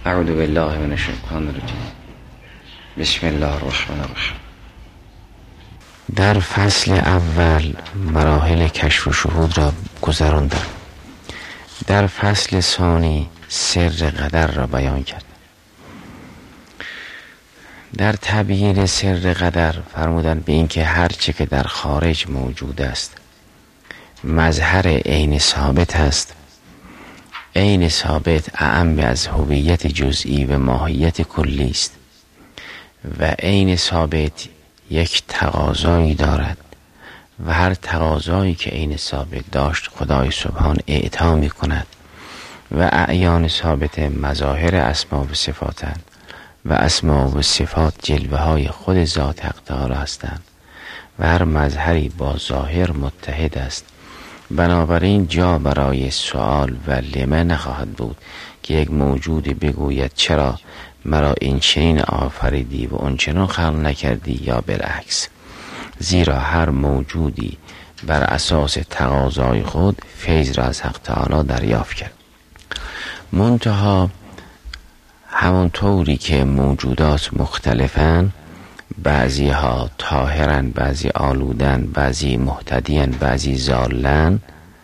اعوذ بالله من الشیطان الرجیم. بسم الله الرحمن الرحیم. در فصل اول مراحل کشف و شهود را گذراندم. در فصل ثانی سر قدر را بیان کرد. در تبیین سر قدر فرمودن به این که هر چه که در خارج موجود است مظهر عین ثابت است. عین ثابت اعم از هویت جزئی و ماهیت کلی است و عین ثابت یک تقاضایی دارد و هر تقاضایی که عین ثابت داشت خدای سبحان اعطا می کند و اعیان ثابت مظاهر اسما و صفاتند و اسما و صفات جلوه های خود ذات حق تعالی هستند و هر مظهری با ظاهر متحد است. بنابراین جا برای سوال و لمه نخواهد بود که یک موجودی بگوید چرا مرا این چنین آفریدی و اون چنین خلق نکردی یا بالعکس، زیرا هر موجودی بر اساس تقاضای خود فیض را از حق تعالی دریافت کرد. منتها همونطوری که موجودات مختلفن، بعضی ها طاهرن، بعضی آلودن، بعضی مهتدین، بعضی ضالن،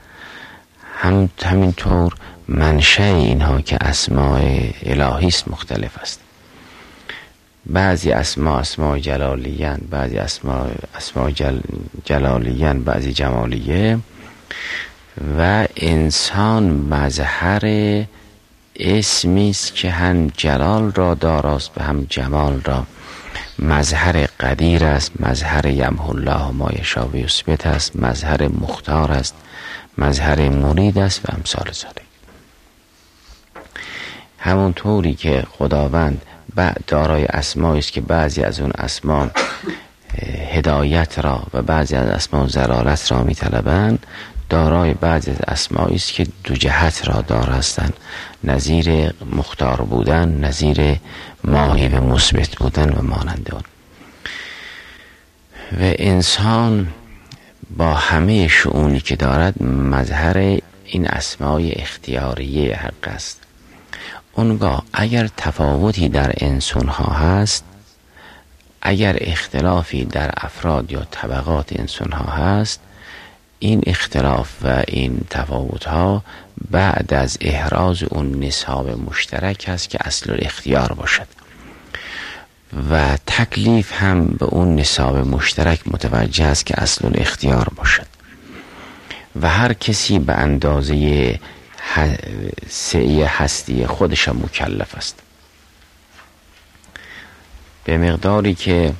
همینطور منشأ اینها که اسماء الهی است مختلف است. بعضی اسماء جلالیین، بعضی اسماء جلالیین، بعضی جمالیه و انسان مظهر اسمی است که هم جلال را داراست و هم جمال را. مظهر قدیر است، مظهر یمحو الله ما یشاء و یثبت است، مظهر مختار است، مظهر مرید است و امثال ذلک. همونطوری که خداوند دارای اسمایی است که بعضی از اون اسما هدایت را و بعضی از اسما ضلالت را می‌طلبند، دارای بعضی از اسمایی است که دو جهت را دار هستند، نظیر مختار بودن، نظیر ماهی و مثبت بودن و مانند آن. و انسان با همه شؤونی که دارد مظهر این اسمای اختیاریه حق است. اونگاه اگر تفاوتی در انسانها هست، اگر اختلافی در افراد یا طبقات انسانها هست، این اختلاف و این تفاوتها بعد از احراز اون نصاب مشترک است که اصل الاختیار باشد و تکلیف هم به اون نصاب مشترک متوجه است که اصل الاختیار باشد و هر کسی به اندازه سعی هستی خودش مکلف است. به مقداری که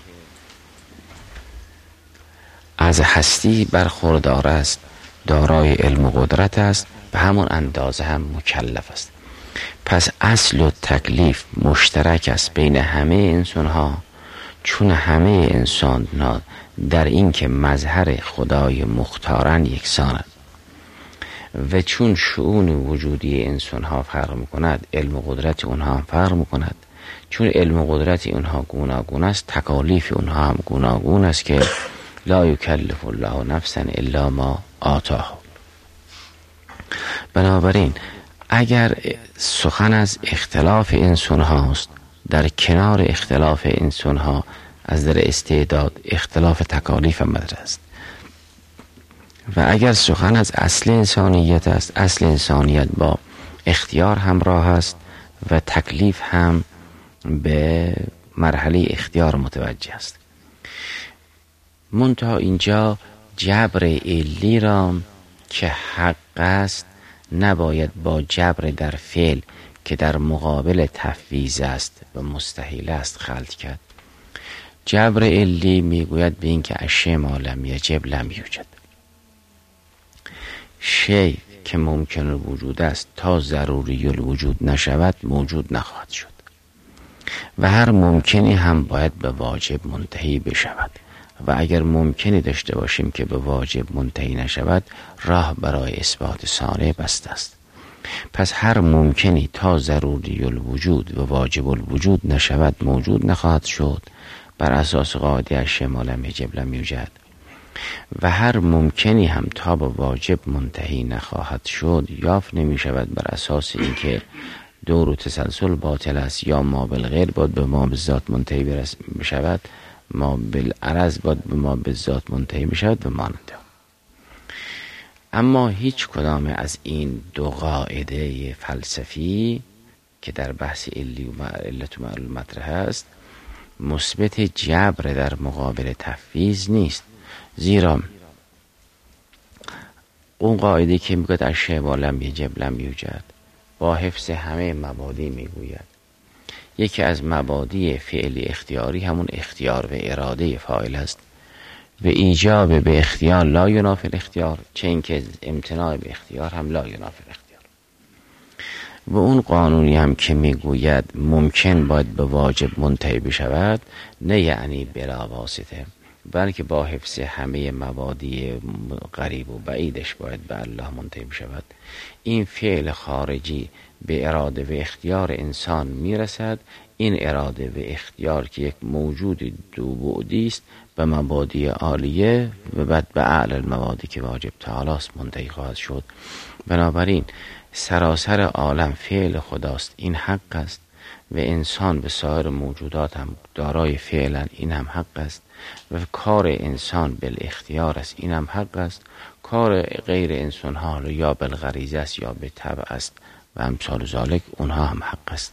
از هستی برخوردار است، دارای علم و قدرت است، به همون اندازه هم مکلف است. پس اصل و تکلیف مشترک است بین همه انسان ها، چون همه انسان ها در این که مظهر خدای مختارن یکسانند و چون شؤون وجودی انسان ها فرق میکند، علم و قدرت اونها هم فرق میکند. چون علم و قدرت اونها گوناگون است، تکالیف اونها هم گوناگون است که لا یکلف الله نفسا الا ما آتاه. بنابراین اگر سخن از اختلاف انسان هاست، در کنار اختلاف انسان ها از در استعداد اختلاف تکالیف مدر است و اگر سخن از اصل انسانیت است، اصل انسانیت با اختیار همراه است و تکلیف هم به مرحله اختیار متوجه است. منتها اینجا جبر علی را که حق است نباید با جبر در فعل که در مقابل تفویض است و مستحیل است خلط کرد. جبر علی میگوید به این که اشیاء ما لم یجب لم یوجد. شیء که ممکن الوجود است تا ضروری الوجود نشود موجود نخواهد شد و هر ممکنی هم باید به واجب منتهی بشود و اگر ممکنی داشته باشیم که به واجب منتهی نشود، راه برای اثبات صانع بسته است. پس هر ممکنی تا ضروری الوجود و واجب الوجود نشود موجود نخواهد شد بر اساس قاعده اشیاء ما لم یجب لم یوجد و هر ممکنی هم تا به واجب منتهی نخواهد شد یافت نمی شود بر اساس اینکه دور و تسلسل باطل است، یا ما بالغیر باید به ما به ذات منتهی بشود، ما بالعرض باید به ما به ذات منتهی بشود و ماننده. اما هیچ کدام از این دو قاعده فلسفی که در بحث علی و علت و معلول مطرح است مثبت جبر در مقابل تفویض نیست. زیرا اون قاعده که میگوید اشیاء ما لم یجب لم یوجد با حفظ همه مبادی میگوید یکی از مبادی فعلی اختیاری همون اختیار و اراده فاعل است و ایجاب به اختیار لا ینافی الاختیار، چه اینکه امتناع به اختیار هم لا ینافی الاختیار. و اون قانونی هم که میگوید ممکن باید به واجب منتهی بشود، نه یعنی بلا واسطه، بلکه با حفظ همه مبادی قریب و بعیدش باید به الله منتهی بشود. این فعل خارجی به اراده و اختیار انسان میرسد. این اراده و اختیار که یک موجود دو بعدی است به مبادی عالیه و بعد به اعلی المبادی که واجب تعالی است منتهی خواهد شد. بنابراین سراسر عالم فعل خداست، این حق است، و انسان به سایر موجودات هم دارای فعلا، این هم حق است، و کار انسان بالاختیار است، این هم حق است. کار غیر انسان ها یا بالغریزه است یا به طبع است و امثال ذالک، اونها هم حق است.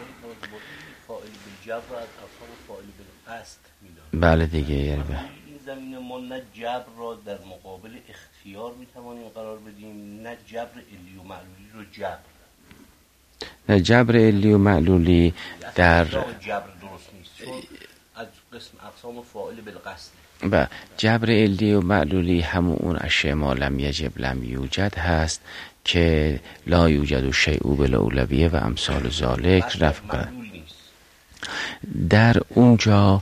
بله دیگه، یعنی این زمینه ما نه جبر را در مقابل اختیار میتوانیم قرار بدیم، نه جبر علی و معلولی رو جبر. نه جبر علی و معلولی در جبر درست نیست، چون از قسم اقسام فاعل بالقصد. و جبر علی و معلولی همون اون اشیاء ما لم یجب لم یوجد هست که لا یوجد شیء بالاولویه و امثال ذالک رفع کنند. در اونجا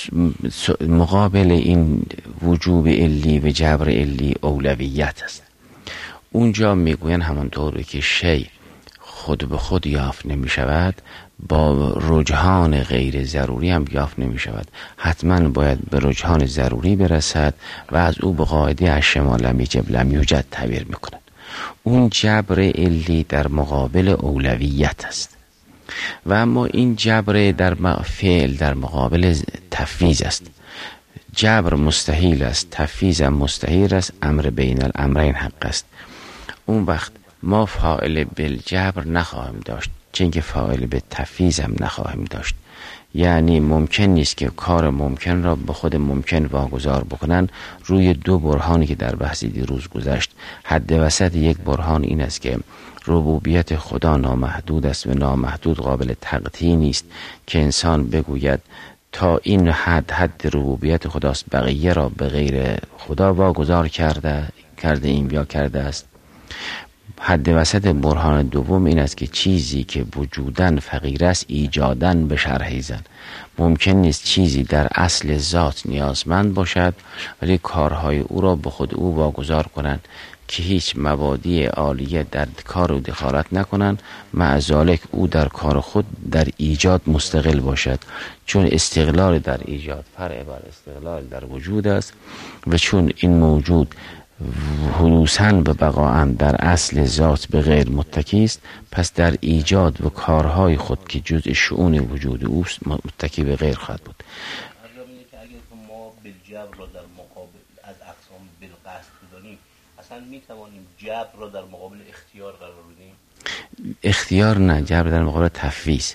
مقابل این وجوب علی و جبر علی اولویت است. اونجا میگوین همانطور که شیء خود به خود یافت نمی شود، با رجحان غیر ضروری هم یافت نمی شود، حتما باید به رجحان ضروری برسد و از او به قاعده اشیاء ما لم یجب لم یوجد تعبیر میکنند. اون جبر علی در مقابل اولویت است. و اما این جبر در فعل در مقابل تفویض است. جبر مستحیل است، تفویض هم مستحیل است، امر بین الامرین حق است. اون وقت ما فاعل بالجبر نخواهیم داشت، چون که فاعل به تفویض هم نخواهیم داشت. یعنی ممکن نیست که کار ممکن را به خود ممکن واگذار بکنن روی دو برهانی که در بحث دیروز گذشت. حد وسط یک برهان این است که ربوبیت خدا نامحدود است و نامحدود قابل تقطیع نیست که انسان بگوید تا این حد ربوبیت خداست، بقیه را به غیر خدا واگذار کرده این یا کرده است. حد وسط برهان دوم این است که چیزی که وجودن فقیر است ایجادن به شرحیزن. ممکن نیست چیزی در اصل ذات نیازمند باشد ولی کارهای او را به خود او واگذار کنند که هیچ مبادی عالیه در کار او دخالت نکنند، مع ذالک او در کار خود در ایجاد مستقل باشد، چون استقلال در ایجاد فرع بر استقلال در وجود است و چون این موجود حدوثاً به بقاءً در اصل ذات به غیر متکی است، پس در ایجاد و کارهای خود که جزء شؤون وجود اوست متکی به غیر خواهد بود. اگر ما بالجبر را در مقابل از اقسام بالقصد بدانیم، اصلا میتوانیم جبر را در مقابل اختیار قرار بدیم؟ اختیار نه، جبر در مقابل تفویض.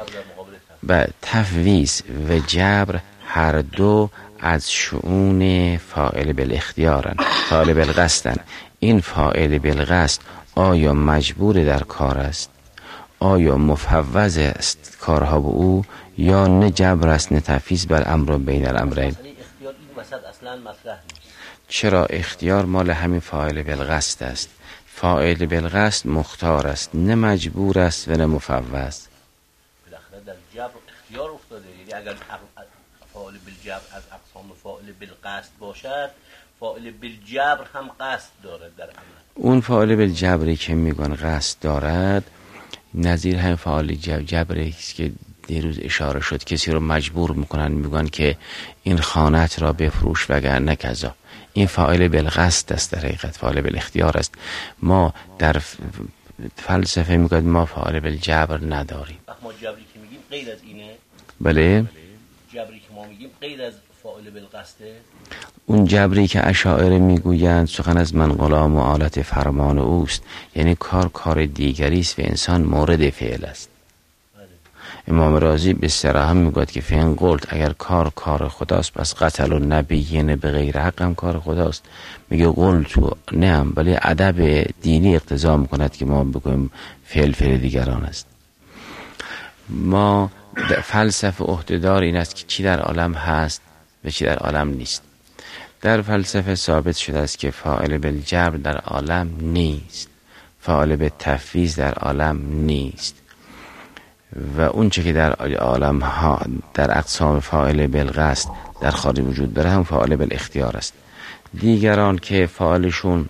و تفویض و جبر هر دو از شؤون فاعل بالاختیارن، فاعل بالقصدن. این فاعل بالقصد آیا مجبور در کار است، آیا مفوض است کارها به او، یا نه جبر است نه تفویض بر امر بین الامرین؟ اختیار این وسط اصلا مطرح نیست. چرا؟ اختیار مال همین فاعل بالقصد است. فاعل بالقصد مختار است، نه مجبور است و نه مفوض. بالاخره در جبر اختیار افتاده. یعنی اگر فاعل بالجبر از اقسام فاعل بالقصد باشد، فاعل بالجبر هم قصد دارد در عمل. اون فاعل بالجبری که میگن قصد دارد نظیر هم فاعل جبری است که دیروز اشاره شد، کسی رو مجبور میکنن، میگن که این خانت را بفروش وگرنه کذا. این فاعل بالقصد است، در حقیقت فاعل بالاختیار است. ما در فلسفه میگه ما فاعل بالجبر نداریم. ما جبری که میگیم غیر از اینه؟ بله، جبری که ما میگیم غیر از فاعل بالقصده. اون جبری که اشاعره میگویند سخن از من غلام و آلت فرمان اوست، یعنی کار دیگری است و انسان مورد فعل است. امام رازی به صراحت میگوید که فین قلت، اگر کار خداست پس قتل و نبیین به غیر حق هم کار خداست. میگه قلت نه، ولی ادب دینی اقتضا میکند که ما بگویم فعل دیگران است. ما فلسفه عهده‌دار این است که چی در عالم هست و چی در عالم نیست. در فلسفه ثابت شده است که فاعل بالجبر در عالم نیست، فاعل بالتفویض در عالم نیست، و اون چه که در عالم ها در اقسام فاعل بالقصد در خارج وجود داره هم فاعل بالاختیار است. دیگران که فاعلشون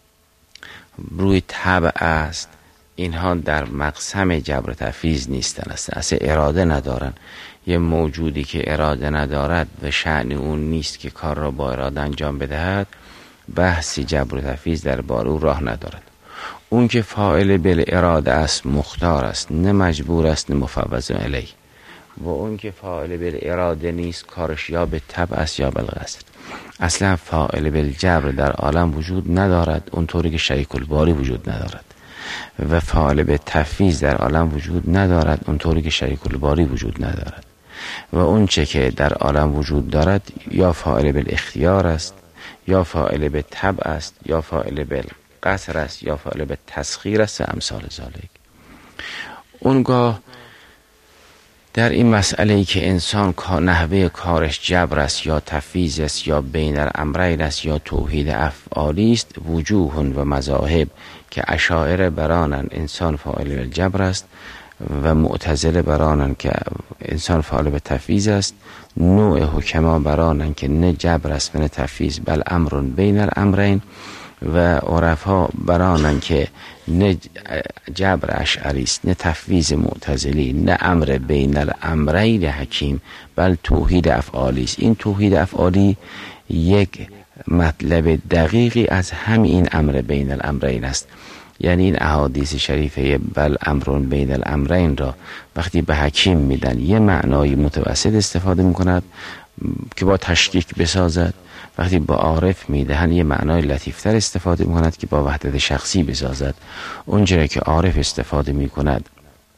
روی طبع است، اینها در مقسم جبر تفویض نیستن، اصلا اراده ندارن. یه موجودی که اراده ندارد و شأن اون نیست که کار را با اراده انجام بدهد، بحثی جبر تفویض در باره او راه ندارد. اون که فاعل بالاراده است مختار است، نه مجبور است نه مفوض الیه، و اون که فاعل بالاراده نیست کارش یا به طبع است یا بالقصد. اصلا فاعل بالجبر در عالم وجود ندارد اونطوری که شریک الباری وجود ندارد، و فاعل به تفویض در عالم وجود ندارد اونطوری که شریک الباری وجود ندارد. و اون چه که در عالم وجود دارد یا فاعل بالاختیار است، یا فاعل به طبع است، یا فاعل بالقصر است، یا فاعل به تسخیر است و امثال ذالک. اونگاه در این مسئله ای که انسان نحوه کارش جبر است یا تفویض است یا بین الامرین است یا توحید افعالی است، وجوه و مذاهب که اشاعره برانن انسان فاعل بالجبر است و معتزله برانن که انسان فاعل به تفویض است، نوع حکما برانن که نه جبر است و نه تفویض بل امر بین الامرین، و عرفا برانن که نه جبر اشعری است نه تفویض معتزلی نه امر بین الامرین حکیم بل توحید افعالی است. این توحید افعالی یک مطلب دقیقی از همین امر بین الامرین است. یعنی این احادیث شریفه بل امر بین الامرین را وقتی به حکیم میدن یه معنای متوسط استفاده میکند که با تشکیک بسازد، وقتی با عارف میدهن یه معنای لطیفتر استفاده میکند که با وحدت شخصی بسازد. اونجوری که عارف استفاده میکند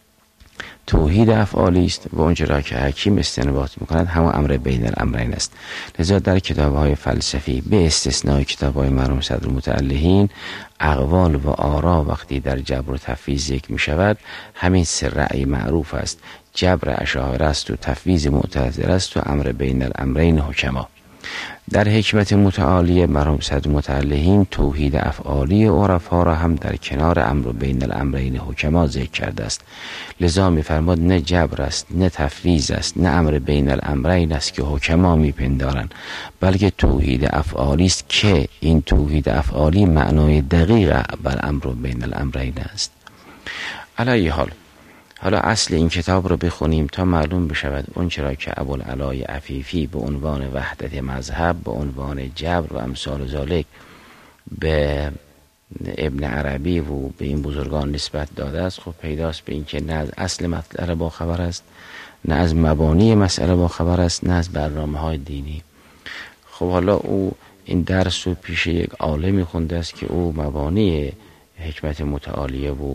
توحید افعالی است و اونجوری که حکیم استنباط میکند همون امر بین الامرین است. لذا در کتاب‌های فلسفی به استثنای کتاب‌های مرحوم صدر متعلهین اقوال و آرا وقتی در جبر و تفویض ذکر میشود همین سه رأی معروف است: جبر اشاعره است و تفویض معتزله است و امر بین الامرین حکما. در حکمت متعالیه مرحوم صدر متعلهین توحید افعالی عرفا را هم در کنار امر بین الامرین حکما ذکر کرده است. لذا می‌فرماد نه جبر است نه تفویض است نه امر بین الامرین است که حکما میپندارند، بلکه توحید افعالی است که این توحید افعالی معنای دقیق بر امر بین الامرین است. علی حالا اصل این کتاب رو بخونیم تا معلوم بشود اون چرا که ابوالعلای عفیفی به عنوان وحدت مذهب به عنوان جبر و امثال ذالک به ابن عربی و به این بزرگان نسبت داده است. خب پیداست به این که نه از اصل مسئله با خبر است، نه از مبانی مسئله با خبر است، نه از برنامه‌های دینی. خب حالا او این درس رو پیش یک عالمی خونده است که او مبانی حکمت متعالیه و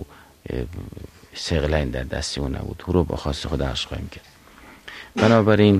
سقلین در دستی او نبود، او رو با خواست خود عرض خواهیم کرد. بنابراین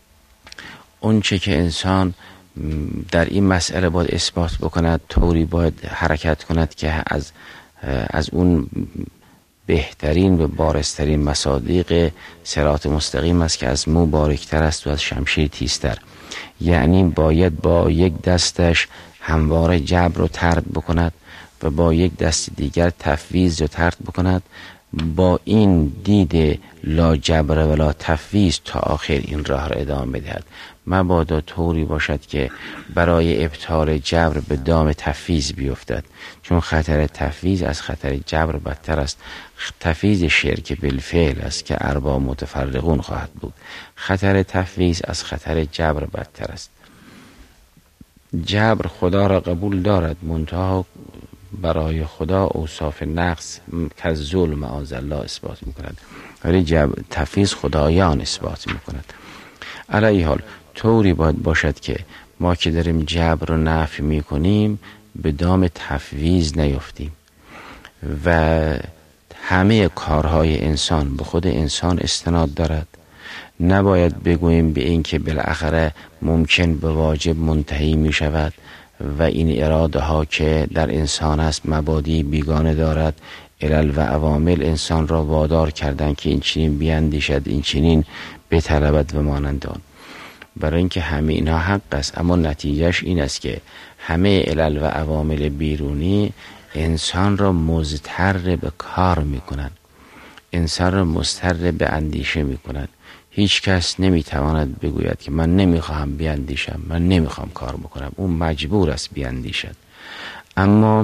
اون چه که انسان در این مسئله باید اثبات بکند طوری باید حرکت کند که از اون بهترین و بارزترین مصادیق صراط مستقیم است که از مو باریکتر است و از شمشیر تیزتر. یعنی باید با یک دستش همواره جبر رو طرد بکند و با یک دست دیگر تفویض رو طرد بکند. با این دید لا جبر ولا تفویض تا آخر این راه را ادامه بدهد. مبادا طوری باشد که برای ابطال جبر به دام تفویض بیفتد، چون خطر تفویض از خطر جبر بدتر است. تفویض شرک بالفعل است که ارباب متفرقون خواهد بود، خطر تفویض از خطر جبر بدتر است. جبر خدا را قبول دارد، منتها برای خدا اوصاف نقص که ظلم معاذ الله اثبات میکند، ولی تفویض خدایان اثبات میکند. علی حال طوری باید باشد که ما که داریم جبر رو نفی میکنیم به دام تفویض نیفتیم و همه کارهای انسان به خود انسان استناد دارد. نباید بگوییم به این که بالاخره ممکن به واجب منتهی می شود و این اراده ها که در انسان است مبادی بیگانه دارد، علل و عوامل انسان را وادار کردن که این چنین بیندیشد، این چنین بطلبد و مانند آن. برای اینکه همه اینها حق است، اما نتیجهش این است که همه علل و عوامل بیرونی انسان را مضطر به کار میکنند، انسان را مضطر به اندیشه میکنند. هیچ کس نمیتواند بگوید که من نمیخواهم بیاندیشم، من نمیخوام کار بکنم. اون مجبور است بیاندیشد، اما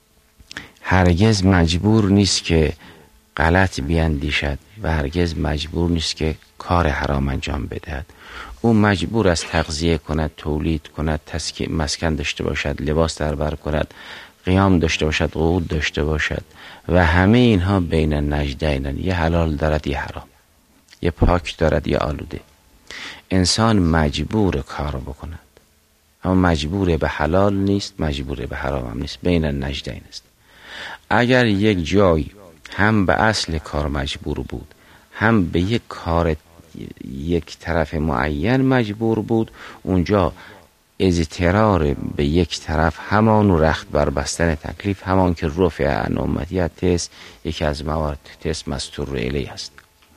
هرگز مجبور نیست که غلط بیاندیشد و هرگز مجبور نیست که کار حرام انجام بدهد. او مجبور است تغذیه کند، تولید کند، مسکن داشته باشد، لباس در بر کند، قیام داشته باشد، قعود داشته باشد و همه اینها بین النجدین، یه حلال دارد یه حرام، یه پاک دارد یه آلوده. انسان مجبور کار بکند، اما مجبور به حلال نیست، مجبور به حرام هم نیست، بین النجدین است. اگر یک جای هم به اصل کار مجبور بود، هم به یک کار یک طرف معین مجبور بود، اونجا اضطرار به یک طرف همان رخت بر بستن تکلیف، همان که رفع عن امتیت تست یکی از موارد تست مستور الیه است.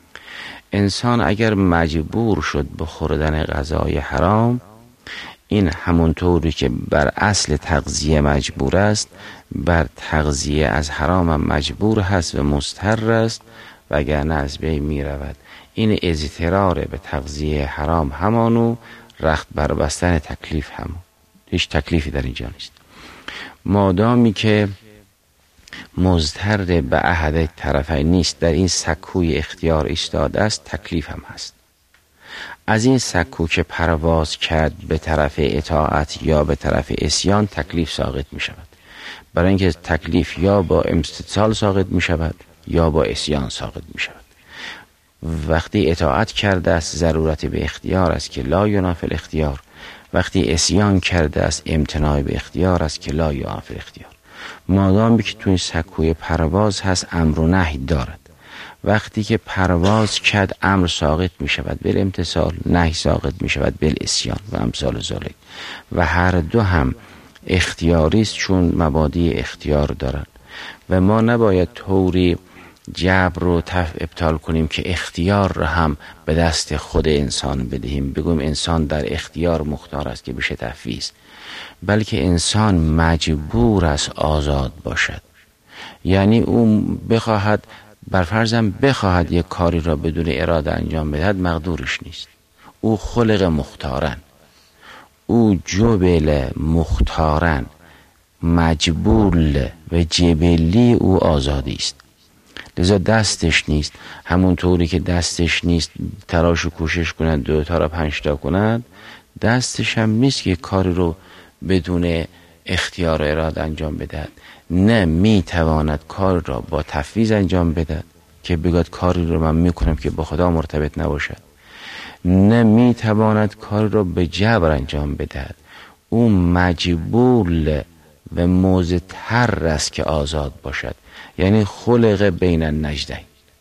انسان اگر مجبور شد به خوردن غذای حرام، این همونطوری که بر اصل تغذیه مجبور است، بر تغذیه از حرام هم مجبور هست و مضطر است، وگرنه از بین می رود. این اضطرار به تغذیه حرام همانو، رخت بر بستن تکلیف همون. هیچ تکلیفی در اینجا نیست. مادامی که مضطر به احد طرفین نیست، در این سکوی اختیار ایستاده است، تکلیف هم هست. از این سکو که پرواز کرد به طرف اطاعت یا به طرف عصیان، تکلیف ساقط می شود. برای اینکه تکلیف یا با امتثال ساقط می شود یا با عصیان ساقط می شود. وقتی اطاعت کرده است ضرورت به اختیار است که لا ینافی الاختیار، وقتی عصیان کرده است امتناع به اختیار است که لا ینافی الاختیار. مادامی که توی سکوی پرواز هست امر و نهی دارد. وقتی که پرواز کرد امر ساقط می شود بالامتثال، نهی ساقط می شود بالعصیان و امثال ذالک، و هر دو هم اختیاری است چون مبادی اختیار دارند. و ما نباید طوری جبر رو ابطال کنیم که اختیار رو هم به دست خود انسان بدهیم، بگویم انسان در اختیار مختار است که بشه تفویض، بلکه انسان مجبور است آزاد باشد. یعنی او بخواهد، برفرضم بخواهد یک کاری را بدون اراده انجام بدهد، مقدورش نیست. او خلق مختارن، او جبل مختارن، مجبول و جبلی او آزادی است. لذا دستش نیست، همون طوری که دستش نیست تراش و کوشش کند 2 تا را 5 تا کند، دستش هم نیست که کاری رو بدون اختیار و اراده انجام بدهد. نه میتواند کار را با تفویض انجام بدهد که بگوید کاری رو من میکنم که با خدا مرتبط نباشد، نه میتواند کار را به جبر انجام بدهد. او مجبور و مضطر است که آزاد باشد، یعنی خلق بین النجدین.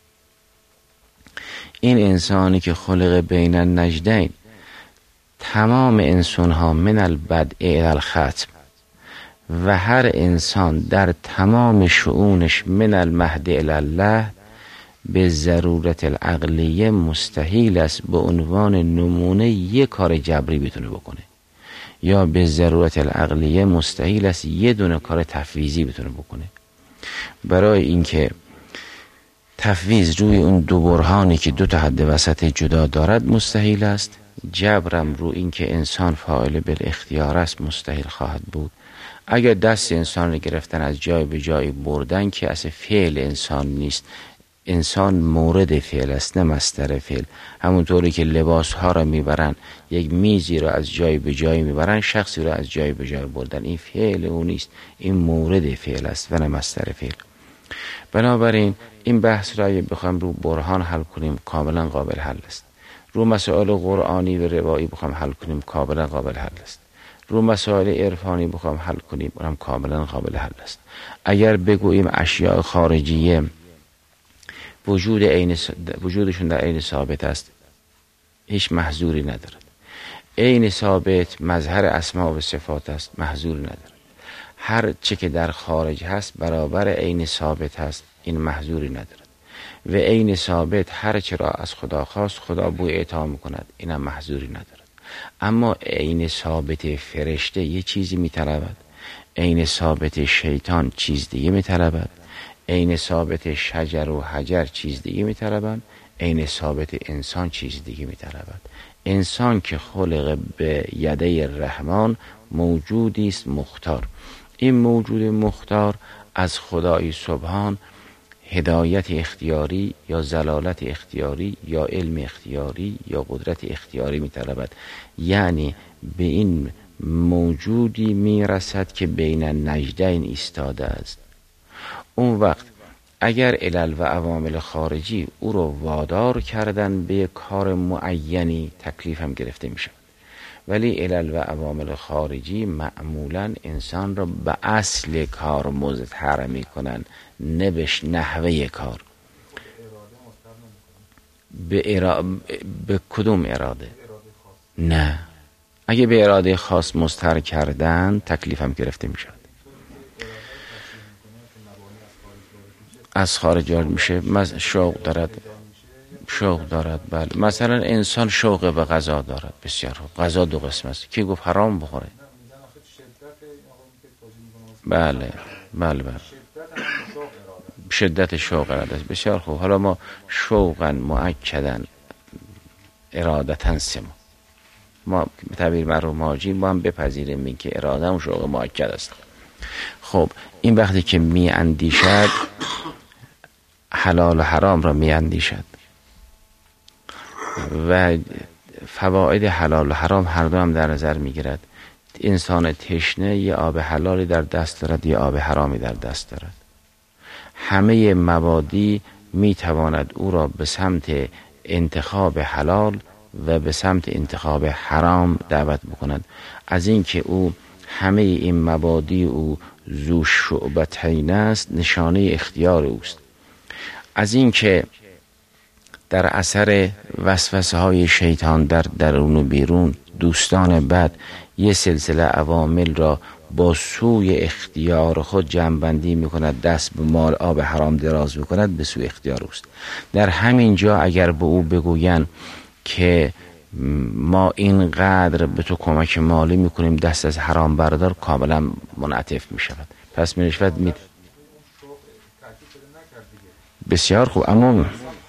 این انسانی که خلق بین النجدین، تمام انسان ها من البدء الی الختم و هر انسان در تمام شؤونش من المهد الی الله به ضرورت العقلیه مستحیل است به عنوان نمونه یک کار جبری بتونه بکنه، یا به ضرورت العقلیه مستحیل است یه دونه کار تفویضی بتونه بکنه. برای اینکه تفویض روی اون دو برهانی که 2 تا حد وسط جدا دارد مستحیل است، جبرم رو این که انسان فاعل بالاختیار است مستحیل خواهد بود. اگر دست انسان رو گرفتن از جای به جای بردن که اصلا فعل انسان نیست، انسان مورد فعل است نه مصدر فعل. همونطوری که لباس ها را میبرن، یک میزی را از جای به جای میبرن، شخصی را از جای به جای بردن، این فعل او نیست، این مورد فعل است و نه مصدر فعل. بنابراین این بحث را اگه بخوایم رو برهان حل کنیم کاملا قابل حل است. رو مسائل قرآنی و روایی بخوایم حل کنیم کاملا قابل حل است. رو مسائل عرفانی بخوایم حل کنیم اونم کاملا قابل حل است. اگر بگوییم اشیاء خارجیه وجودشون در عین ثابت است، هیچ محظوری ندارد. عین ثابت مظهر اسماء و صفات است، محظوری ندارد. هر چه که در خارج هست برابر عین ثابت هست، این محظوری ندارد. و عین ثابت هر چه را از خدا خواست خدا بوی اعطا میکند، اینم محظوری ندارد. اما عین ثابت فرشته یه چیزی میطلبد، عین ثابت شیطان چیز دیگه میطلبد، عین ثابت شجر و حجر چیز دیگه میطلبند، عین ثابت انسان چیز دیگه میطلبد. انسان که خلق به یده الرحمن موجودی است مختار. این موجود مختار از خدای سبحان هدایت اختیاری یا ضلالت اختیاری یا علم اختیاری یا قدرت اختیاری میطلبد. یعنی به این موجودی میرسد که بین نجدین ایستاده است. اون وقت اگر علل و عوامل خارجی او رو وادار کردن به کار معینی، تکلیف هم گرفته میشه. ولی علل و عوامل خارجی معمولا انسان را به اصل کار مضطر میکنن، نه به نحوه کار. به کدوم اراده؟ نه، اگه به اراده خاص مضطر کردن تکلیف هم گرفته میشه. از خارج وارد میشه. شوق دارد بله. مثلا انسان شوق به غذا دارد، بسیار خوب. غذا دو قسم است. کی گفت حرام بخوره؟ بله شدت شوق اراده است. بسیار خوب. حالا ما شوقا مؤکدا ارادتا سما، ما به تعبیر مرحوم حاجی ما هم بپذیریم این که اراده هم شوق مؤکد است. خب این وقتی که می اندیشد حلال و حرام را می اندیشد و فواید حلال و حرام هر دو هم در نظر می گیرد. انسان تشنه یه آب حلالی در دست دارد، یه آب حرامی در دست دارد. همه مبادی می تواند او را به سمت انتخاب حلال و به سمت انتخاب حرام دعوت بکند. از اینکه او همه این مبادی او ذو شعبتین است، نشانه اختیار اوست. از اینکه در اثر وسوسه های شیطان در درون و بیرون دوستان بد یه سلسله عوامل را با سوی اختیار خود جمع‌بندی میکند، دست به مال آب حرام دراز میکند، به سوی اختیار اوست. در همین جا اگر به او بگوین که ما اینقدر به تو کمک مالی میکنیم دست از حرام بردار، کاملا منعطف میشود. پس رشوت بسیار خوب. اما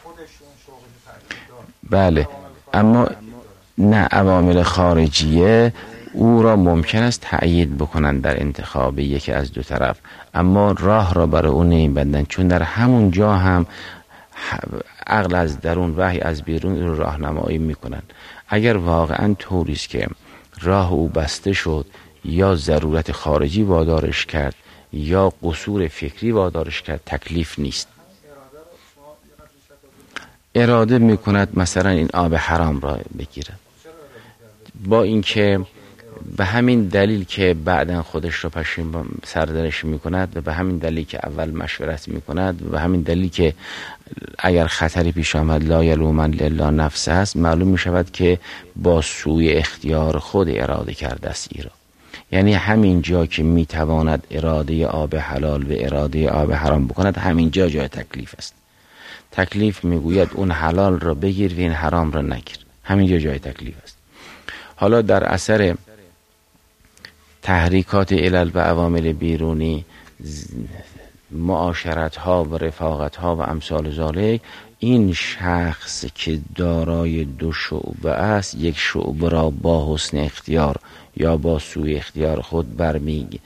بله، اما نه، عوامل خارجیه او را ممکن است تأیید بکنن در انتخاب یکی از دو طرف، اما راه را برای اون نمیبندن، چون در همون جا هم عقل از درون وحی از بیرون رو راهنمایی میکنن. اگر واقعا طوری است که راه او بسته شد، یا ضرورت خارجی وادارش کرد یا قصور فکری وادارش کرد، تکلیف نیست. اراده میکند مثلا این آب حرام را بگیرد، با اینکه به همین دلیل که بعداً خودش رو پشیم سردرش میکند و به همین دلیل که اول مشورت میکند و به همین دلیل که اگر خطری پیش آمد لا یلومن الا نفسه است، معلوم میشود که با سوی اختیار خود اراده کرده است ای را. یعنی همین جا که میتواند اراده آب حلال و اراده آب حرام بکند، همین جا جای تکلیف است. تکلیف میگوید اون حلال را بگیر و این حرام را نگیر، همین جای تکلیف است. حالا در اثر تحریکات علل و عوامل بیرونی، معاشرت ها و رفاقت ها و امثال ذالک، این شخص که دارای دو شعبه است، یک شعبه را با حسن اختیار یا با سوی اختیار خود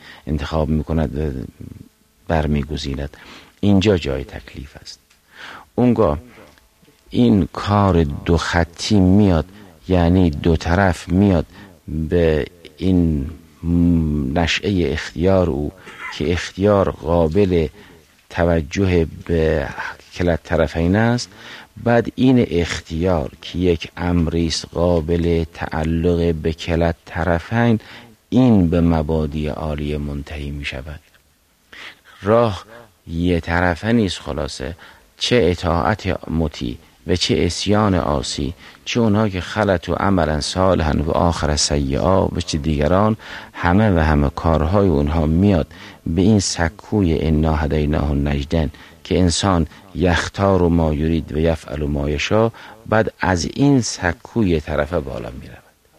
انتخاب میکند و برمیگزیند. اینجا جای تکلیف است. اونگاه این کار دو خطی میاد، یعنی دو طرف میاد به این نشأه اختیار او که اختیار قابل توجه به کلا طرفین است. بعد این اختیار که یک امریست قابل تعلق به کلا طرفین، این به مبادی عالیه منتهی می شود. راه یه طرفه نیست. خلاصه چه اطاعت مطیع و چه اسیان عاصی، چه اونها که خلط و عملا صالحا و آخر سیئا و چه دیگران، همه کارهای اونها میاد به این سکوی انا هدیناه النجدین که انسان یختار و ما یرید و یفعل و ما یشاء. بعد از این سکوی طرفه بالا میرود.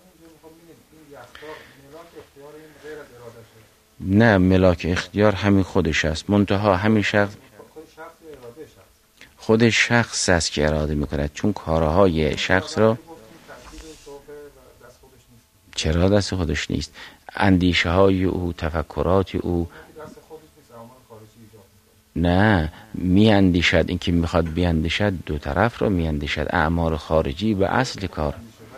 نه، ملاک اختیار همین خودش است، منتها همین شخص خود شخص است که اراده میکند، چون کارهای شخص را چرا دست خودش نیست؟ اندیشه های او، تفکرات او نه می اندیشد. این که میخواد بیاندیشد دو طرف رو می اندیشد، اعمال خارجی به اصل کار.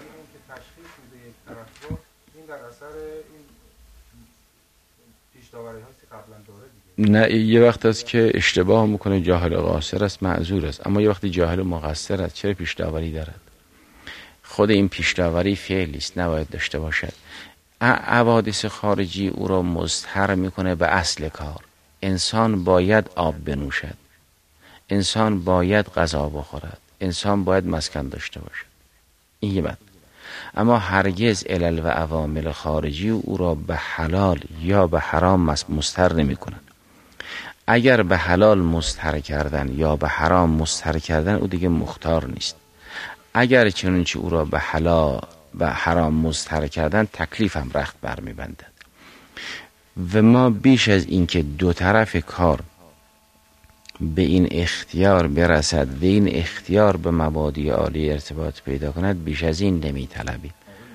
نه، یه وقت است که اشتباه میکنه، جاهل قاصر است، معذور است. اما یه وقتی جاهل مقصر است، چرا پیش داوری دارد؟ خود این پیش داوری فعلی است، نباید داشته باشد. حوادث خارجی او را مضطر میکنه به اصل کار. انسان باید آب بنوشد، انسان باید غذا بخورد، انسان باید مسکن داشته باشد. این یه بد. اما هرگز علل و عوامل خارجی او را به حلال یا به حرام مضطر نمی کنند. اگر به حلال مضطر کردن یا به حرام مضطر کردن، او دیگه مختار نیست. اگر چنانچه او را به حلال و حرام مضطر کردن، تکلیف هم رخت بر می بندد. و ما بیش از این که دو طرف کار به این اختیار برسد و این اختیار به مبادی عالی ارتباط پیدا کند، بیش از این نمی طلبیم.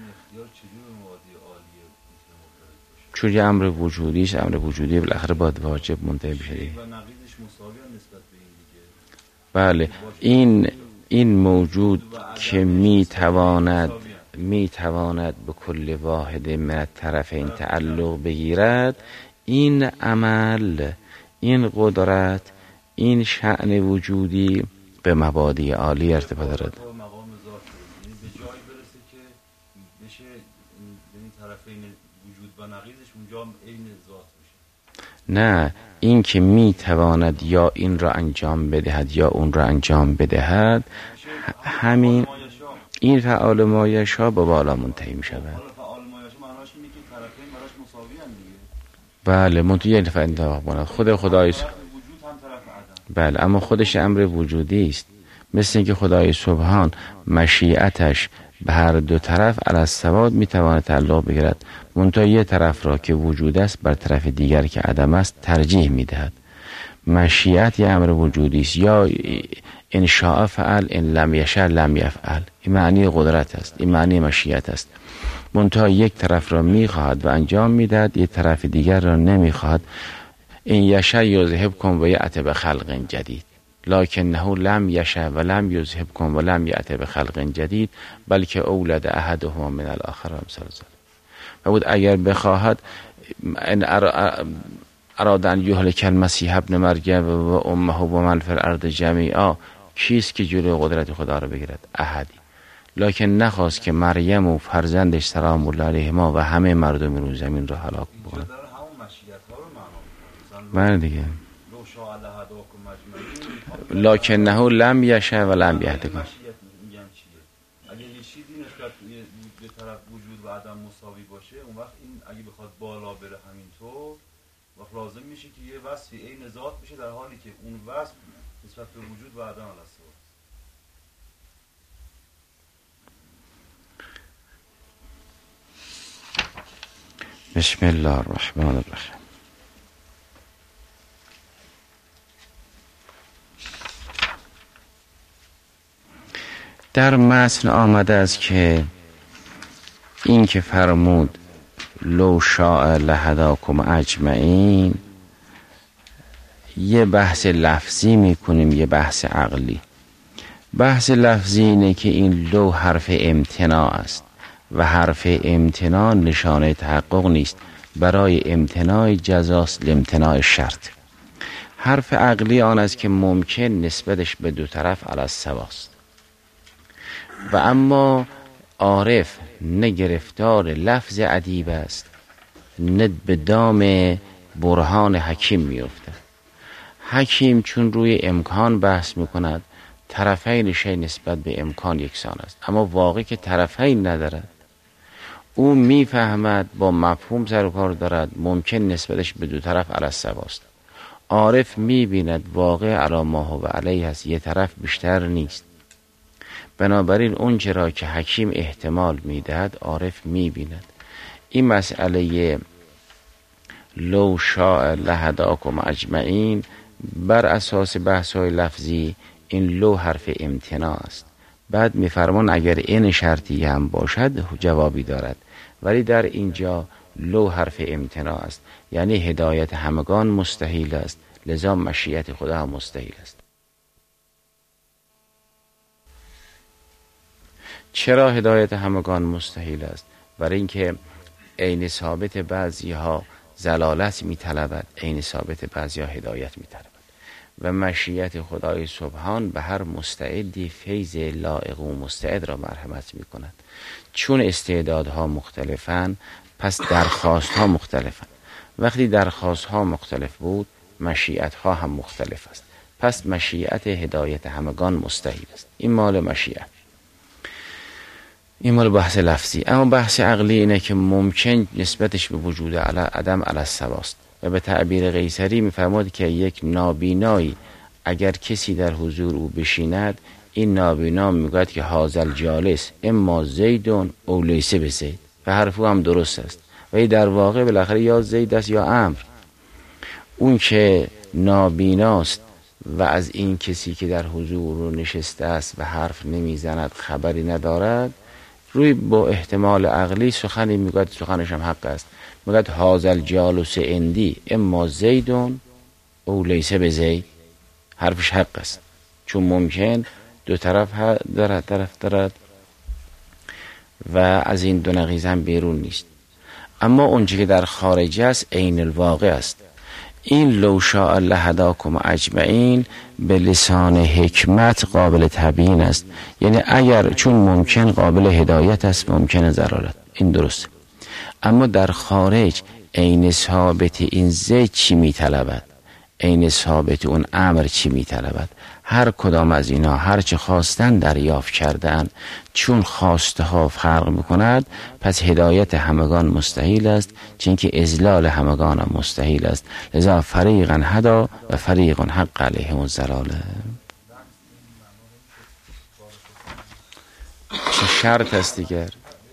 چون یه امر وجودی است، امر وجودی بالاخره باید واجب منتهی بشه. بله، این موجود که می تواند به کل واحد من الطرفین تعلق بگیرد، این عمل، این قدرت، این شأن وجودی به مبادی عالی ارتباط دارد. نه، این که می تواند یا این را انجام بدهد یا اون را انجام بدهد، همین این فعال ما یشاء به بالا منتهی می شود. بله، منتهی انتفاق خود خدای. بله، اما خودش امر وجودی است. مثل اینکه خدای سبحان مشیعتش به هر دو طرف علی السواد میتواند تعلق بگیرد، منتها یه طرف را که وجود است بر طرف دیگر که عدم است ترجیح میدهد. مشیعت یه امر وجودی است، یا ان شاء فعل، ان لم یشاء لم یفعل. این معنی قدرت است، این معنی مشیعت است. منتها یک طرف را میخواهد و انجام میدهد، یک طرف دیگر را نمیخواهد. این یشاء یذهبکم و یأتی بخلق جدید، لکنه لم یشاء و لم یذهبکم و لم یأتی بخلق جدید، بلکه اولد احدهما من الاخر و امثال ذلک. و بود اگر بخواهد اراد ان یهلک المسیح ابن مریم و امه و من فی الارض جمیعا، کیست که جلوی قدرت خدا را بگیرد؟ احدی. لکن نخواست که مریم و فرزندش سلام الله علیهما و همه مردم رو زمین را هلاک بکنند. من دیگه لکنه لم یشاء و لم یهدکم. اگه یه چیزی نسبت به طرف وجود و عدم مساوی باشه، اون وقت این اگه بخواد بالا بره همینطور، وقت لازم میشه که یه وصفی عین ذات بشه، در حالی که اون وصف نسبت به وجود و عدم هست. بسم الله الرحمن الرحیم. در متن آمده است که این که فرمود لو شاء لهداکم اجمعین، یه بحث لفظی میکنیم، یه بحث عقلی. بحث لفظی اینه که این لو حرف امتناع است و حرف امتناع نشانه تحقق نیست، برای امتناع جزاست لامتناع شرط. حرف عقلی آن است که ممکن نسبتش به دو طرف علی السواست و اما عارف نه گرفتار لفظ ادیب است نه به دام برهان حکیم میفته. حکیم چون روی امکان بحث میکند، طرفین شی نسبت به امکان یکسان است، اما واقع که طرفین ندارد، او میفهمد با مفهوم سر و کار دارد، ممکن نسبتش به دو طرف علی السواست. عارف میبیند واقع علی ما هو علیه است، یه طرف بیشتر نیست. بنابراین اون چرا که حکیم احتمال میدهد عارف میبیند. این مسئله لو شاء لهداکم اجمعین بر اساس بحث‌های لفظی این لو حرف امتناع است. بعد میفرمان اگر این شرطی هم باشد جوابی دارد، ولی در اینجا لو حرف امتناع است، یعنی هدایت همگان مستحیل است، لذا مشیت خدا هم مستحیل است. چرا هدایت همگان مستحیل است؟ برای اینکه عین ثابت بعضی ها زلالت میطلبد، عین ثابت بعضی ها هدایت میطلبد و مشیت خدای سبحان به هر مستعدی فیض لایق و مستعد را مرحمت میکند. چون استعدادها مختلفن پس درخواستها مختلفن. وقتی درخواستها مختلف بود مشیتها هم مختلف است، پس مشیت هدایت همگان مستحیل است. این مال مشیت، این مال بحث لفظی. اما بحث عقلی اینه که ممکن نسبتش به وجود عدم علی السواست و به تعبیر قیصری میفرماد که یک نابینایی اگر کسی در حضور او بشیند، این نابینا میگوید که هازل جالس اما زیدون او لیس به زید و حرف او هم درست است، ولی در واقع بالاخره یا زید است یا امر. اون که نابیناست و از این کسی که در حضور او نشسته است و حرف نمیزند خبری ندارد، روی با احتمال عقلی سخنی میگوید، سخنش هم حق است، میگوید هازل جالس اندی اما زیدون او لیس به زید، حرفش حق است چون ممکن دو طرف دارد و از این دو نقیض هم بیرون نیست. اما اونچه که در خارج است عین الواقع است. این لو شاء لهداکم اجمعین به لسان حکمت قابل تبیین است، یعنی اگر چون ممکن قابل هدایت است، ممکن ضلالت، این درسته. اما در خارج عین ثابت این زید چی میطلبد، عین ثابت اون امر چی میطلبد، هر کدام از اینا هر چه خواستن دریافت کردن، چون خواسته ها فرق میکند پس هدایت همگان مستحیل است، چون که اضلال همگان هم مستحیل است. لذا فریقا هدا و فریقا حق علیهم الضلاله. چه شرط است دیگر؟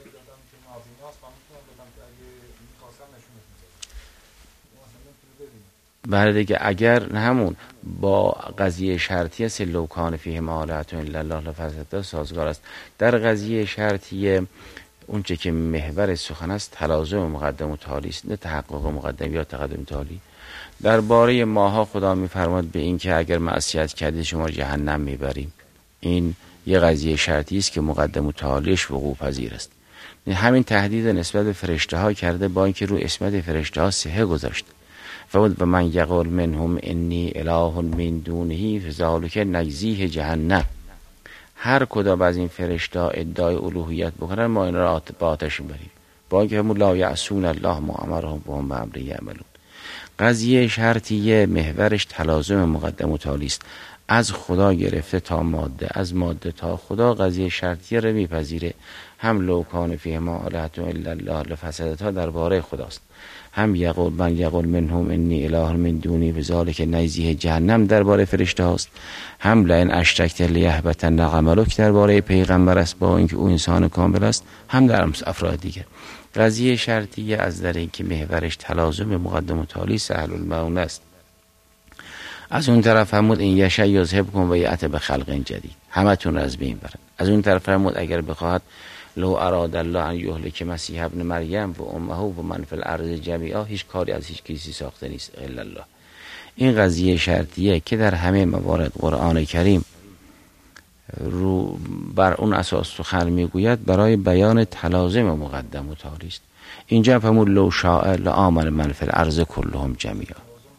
بله دیگه، اگر همون با قضیه شرطیه لو کان فیه مالعة الا الله لفسدتا سازگار است. در قضیه شرطیه اونچه که محور سخن است تلازم مقدم و تالی است، نه تحقق مقدم یا تقدم تالی. درباره ماها خدا میفرماد به این که اگر معصیت کردید شما جهنم میبریم، این یه قضیه شرطی است که مقدم و تالیش وقوع پذیر است. همین تهدید نسبت به فرشته ها کرده با اینکه رو اسمت فرشته ها صحه گذاشت و من یقول منهم انی اله من دونه فذلک نجزیه جهنم. هر کدام از این فرشته ادعای الوهیت بکنن ما این را به آتش میبریم، با اینکه هم لا یعصون الله ما امرهم و هم بامره یعملون. قضیه شرطیه محورش تلازم مقدم و تالی است، از خدا گرفته تا ماده، از ماده تا خدا قضیه شرطیه رو میپذیره. هم لو کان فیه مالعة الا الله لفسدتا درباره خداست، هم یقول من یقول منهم انی اله من دونی بذالک نجزیه جهنم درباره فرشته هاست، هم لئن اشرکت لیحبطن عملک درباره پیغمبر است با اینکه او انسان کامل است، هم در افراد دیگر. قضیه شرطیه از در اینکه محورش تلازم مقدم و تالی سهل المعون است. از اون طرف فرمود این یشاء یذهبکم و یأتی بخلق جدید، همتون را از بین برد. از اون طرف فرمود اگر بخواهد لو اراد الله ان یهلک مسیح ابن مریم و امه و من فی الارض جمیعا، هیچ کاری از هیچ کسی ساخته نیست الا الله. این قضیه شرطیه که در همه موارد قرآن کریم رو بر اون اساس سخن میگوید برای بیان تلازم مقدم و تالی است. اینجا فرمود لو شاء لآمن من فی الارض کلهم جمیعا.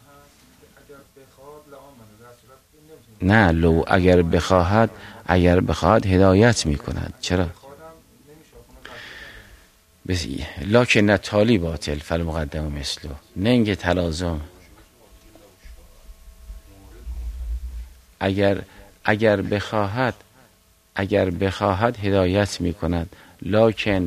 نه، لو اگر بخواهد هدایت میکند. چرا؟ لکن تالی باطل فالمقدم مثله، نه اینکه تلازم. اگر بخواهد هدایت میکند، لکن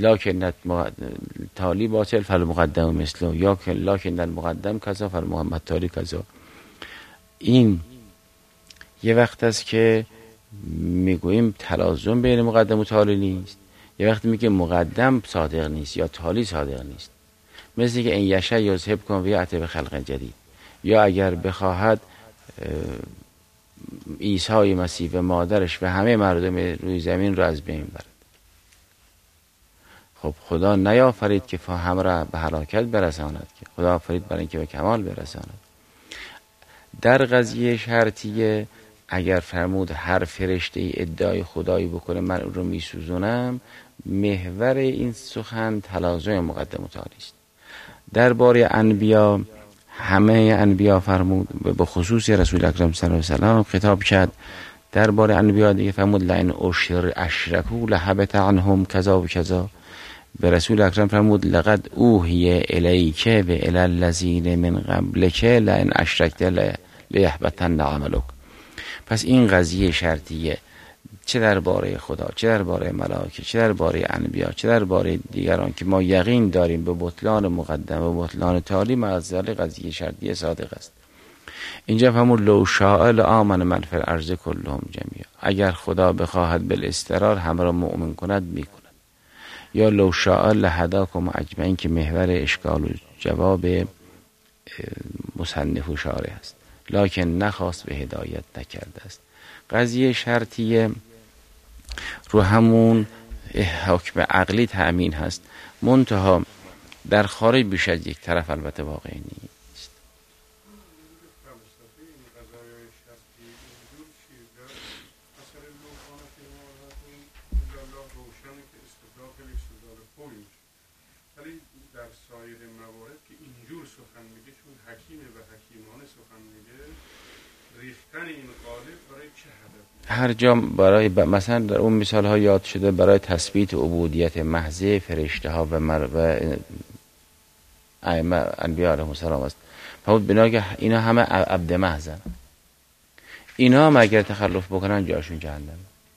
تالی باطل فالمقدم مثله، یا لکن المقدم کذا فالمحمد تالی کذا. این یه وقت است که میگوییم تلازم بین مقدم و تالی نیست، یه وقت میگه مقدم صادق نیست یا تالی صادق نیست. مثل که این یشه یذهب کن و یأتی بخلق جدید، یا اگر بخواهد عیسی مسیح و مادرش و همه مردم روی زمین را از بین برد. خب خدا نیافرید که همه را به هلاکت برساند، که خدا آفرید برای اینکه به کمال برساند. در قضیه شرطیه اگر فرمود هر فرشته ای ادعای خدایی بکنه من اون رو میسوزونم، محور این سخن تلازم مقدم و تالی است. درباره انبیا، همه انبیا فرمود، به خصوص رسول اکرم صلی الله علیه و سلم خطاب کرد. درباره انبیا دیگه فرمود لئن اشرکوا لحبط عنهم کذا و کذا. به رسول اکرم فرمود لقد اوحی الیک و الی الذین من قبلک لئن اشرکت لیحبطن عملک. پس این قضیه شرطیه، چه درباره خدا، چه درباره ملائکه، چه درباره انبیا، چه درباره دیگران که ما یقین داریم به بطلان مقدم و بطلان تالی، معذر قضیه شرطیه صادق است. اینجا فرمود لو شاء لآمن من فی الارض کلهم جمیعا. اگر خدا بخواهد بالاضطرار همه را مؤمن کند میکند. یا لو شاء لهداکم اجمعین که محور اشکال و جواب مصنف و شارح است، لکن نخواست به هدایت نکرده است. قضیه شرطیه رو همون حکم عقلی تأمین هست، منتها در خارج بیش از یک طرف البته واقعی نیست. ولی در سایر موارد که اینجور سخن میگه، چون حکیمه و حکیمانه سخن میگه، ریختن این قالب برای چه هدف؟ هر جا برای مثلا در اون مثال ها یاد شده برای تثبیت عبودیت محض فرشته ها و انبیاء علیهم السلام است. فرمود بنا که اینا همه عبد محضن، اینا هم اگر تخلف بکنن جاشون جهنم.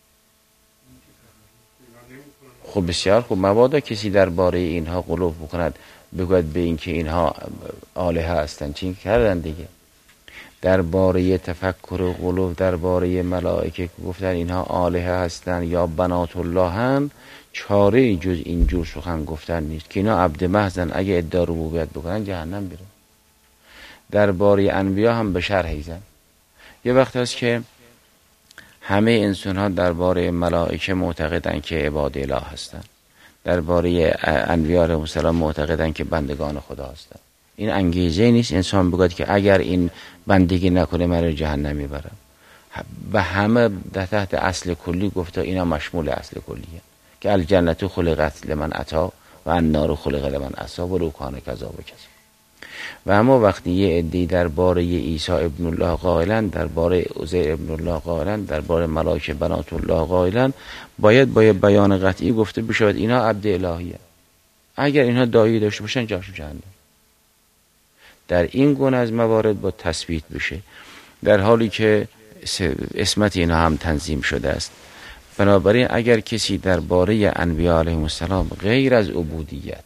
خب بسیار خوب، مبادا کسی درباره اینها غلو بکند، بگوید به این که اینها آلهه هستند، چین کردن دیگه. درباره تفکر و غلو درباره ملائکه گفتن اینها آلهه هستند یا بنات اللهن، چاره جز اینجور سخن گفتن نیست که اینا عبد محضن، اگه ادعا ربوبیت بکنن جهنم میرن. درباره انبیا هم به شرح زن. یه وقت هست که همه انسان ها درباره ملائکه معتقدن که عباد اله هستن، درباره انبیاء علیهم السلام معتقدن که بندگان خدا هستن. این انگیزه نیست انسان بگوید که اگر این بندگی نکنه من رو جهنم میبرم. به همه در تحت اصل کلی گفته، اینا مشمول اصل کلیه که الجنت خلقت لمن اطاع و النار خلق لمن عصی ولو کان کذا و کذا. و اما وقتی یه عده‌ای درباره عیسی ابن الله قائلن، درباره عزیر ابن الله قائلن، درباره ملائکه بنات الله قائلن، باید بیان قطعی گفته بشود اینا عبد الهیه. اگر اینها داعی داشته باشن جاشون جهنم. در این گونه از موارد با تثبیت بشه، در حالی که اسمت اینها هم تنظیم شده است. بنابراین اگر کسی درباره انبیاء علیهم السلام غیر از عبودیت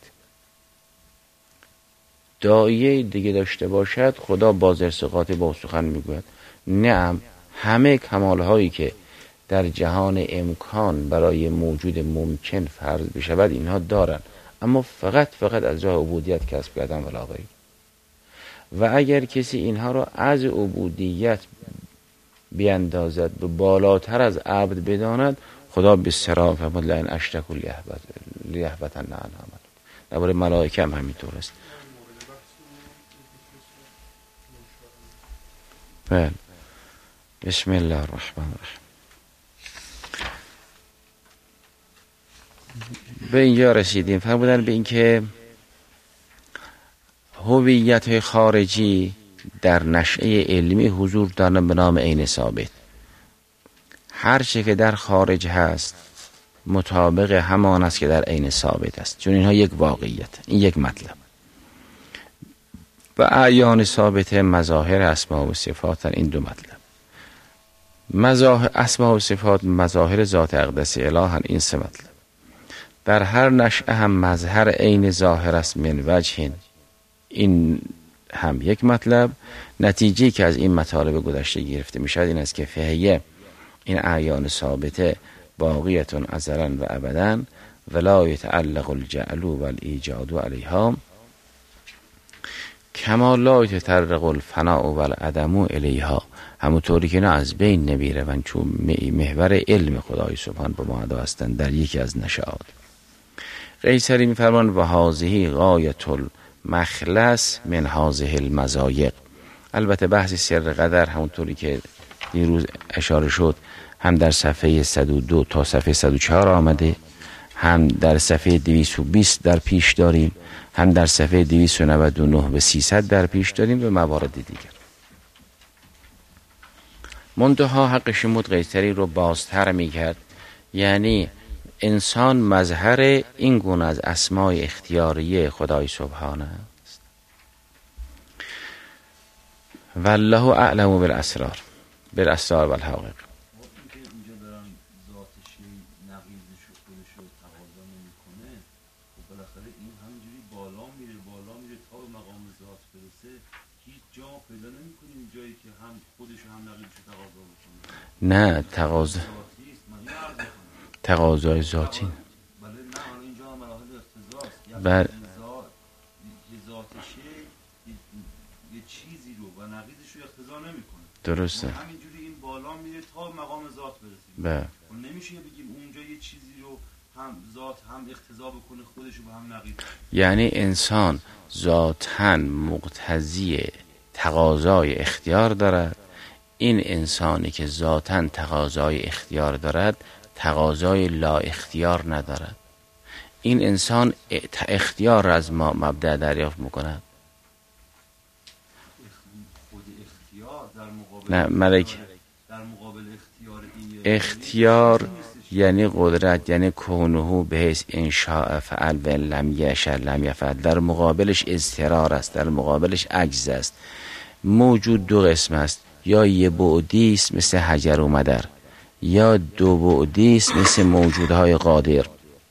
داعیه دیگه داشته باشد، خدا باز ارتقاط با سخن میگوید نعم، همه کمالهایی که در جهان امکان برای موجود ممکن فرض بشود اینها دارن، اما فقط از راه عبودیت کسب کردن ولا غیر. و اگر کسی اینها را از عبودیت بیندازد، به بالاتر از عبد بداند، خدا به سرا فرمود لئن اشرکوا لیحبطن عنهم. درباره ملائکه هم همینطور است. بله. بسم الله الرحمن الرحیم. به اینجا رسیدیم. فرمودن به این که هویت خارجی در نشأه علمی حضور دارن به نام عین ثابت. هر چه که در خارج هست مطابق همان است که در عین ثابت است، چون اینها یک واقعیت، این یک مطلب. و اعیان ثابت مظاهر اسماء و صفات، این دو مطلب. اسماء و صفات مظاهر ذات اقدس الهن، این سه مطلب. در هر نشأه هم مظهر عین ظاهر است من وجه، این هم یک مطلب. نتیجه که از این مطالب گذشته گرفته می شود این است که فهیه، این اعیان ثابته باقیتون ازلا و ابدا ولا یتعلق الجعل و الایجاد علیها کما لا یتطرق الفناء و العدم الیها، همونطوری که نه از بین نمیره و چون محور علم خدای سبحان به ما هستند در یکی از نشأات. قیصری میفرمان و هذه غایت المخلص من هذه المضایق. البته بحث سر قدر همونطوری که دیروز اشاره شد هم در صفحه 102 تا صفحه 104 آمده، هم در صفحه 220 در پیش داریم، هم در صفحه 299 به 300 در پیش داریم و موارد دیگر. منتها حق شمود قیصری رو بازتر میکرد، یعنی انسان مظهر این گونه از اسماء اختیاریه خدای سبحانه است. والله اعلم بالاسرار و الحقائق. نه تقاضای ذاتی. بله یه چیزی رو و نقیضش رو اقتضا نمیکنه. درسته. همینجوری این بالا میره تا مقام ذات برسه. بله. نمیشه بگیم اونجا یه چیزی رو هم ذات هم اقتضا بکنه خودش رو به هم نقیض. یعنی انسان ذاتاً مقتضی تقاضای اختیار دارد. این انسانی که ذاتاً تقاضای اختیار دارد تقاضای لا اختیار ندارد. این انسان اختیار از ما مبدأ دریافت میکند. خود اختیار در نه ملک در مقابل اختیار یعنی قدرت، یعنی کونه به حیث انشاء فعل و لم یشاء لم یفعل. در مقابلش اضطرار است، در مقابلش عجز است. موجود دو قسم است، یا یه بعدی است مثل حجر و مدر، یا دو بعدی است مثل موجودهای قادر.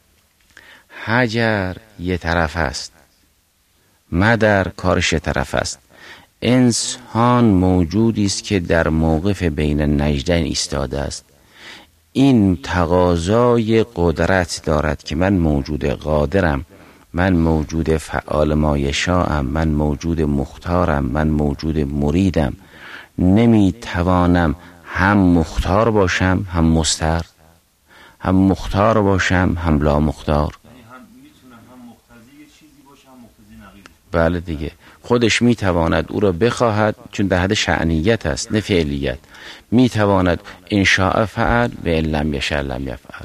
حجر یه طرف است، مدر کارش یه طرف است. انسان موجودی است که در موقف بین نجدین ایستاده است. این تقاضای قدرت دارد که من موجود قادرم، من موجود فعال ما یشاءم، من موجود مختارم، من موجود مریدم. نمیتوانم هم مختار باشم هم مستر، هم مختار باشم هم لا مختار. یعنی هم میتونم هم مقتضی چیزی باشم هم مقتضی نقیض. بله دیگه، خودش میتواند او را بخواهد، چون در حد شأنیت است نه فعلیت. میتواند انشاء فعل و ان لم یشاء لم یفعل.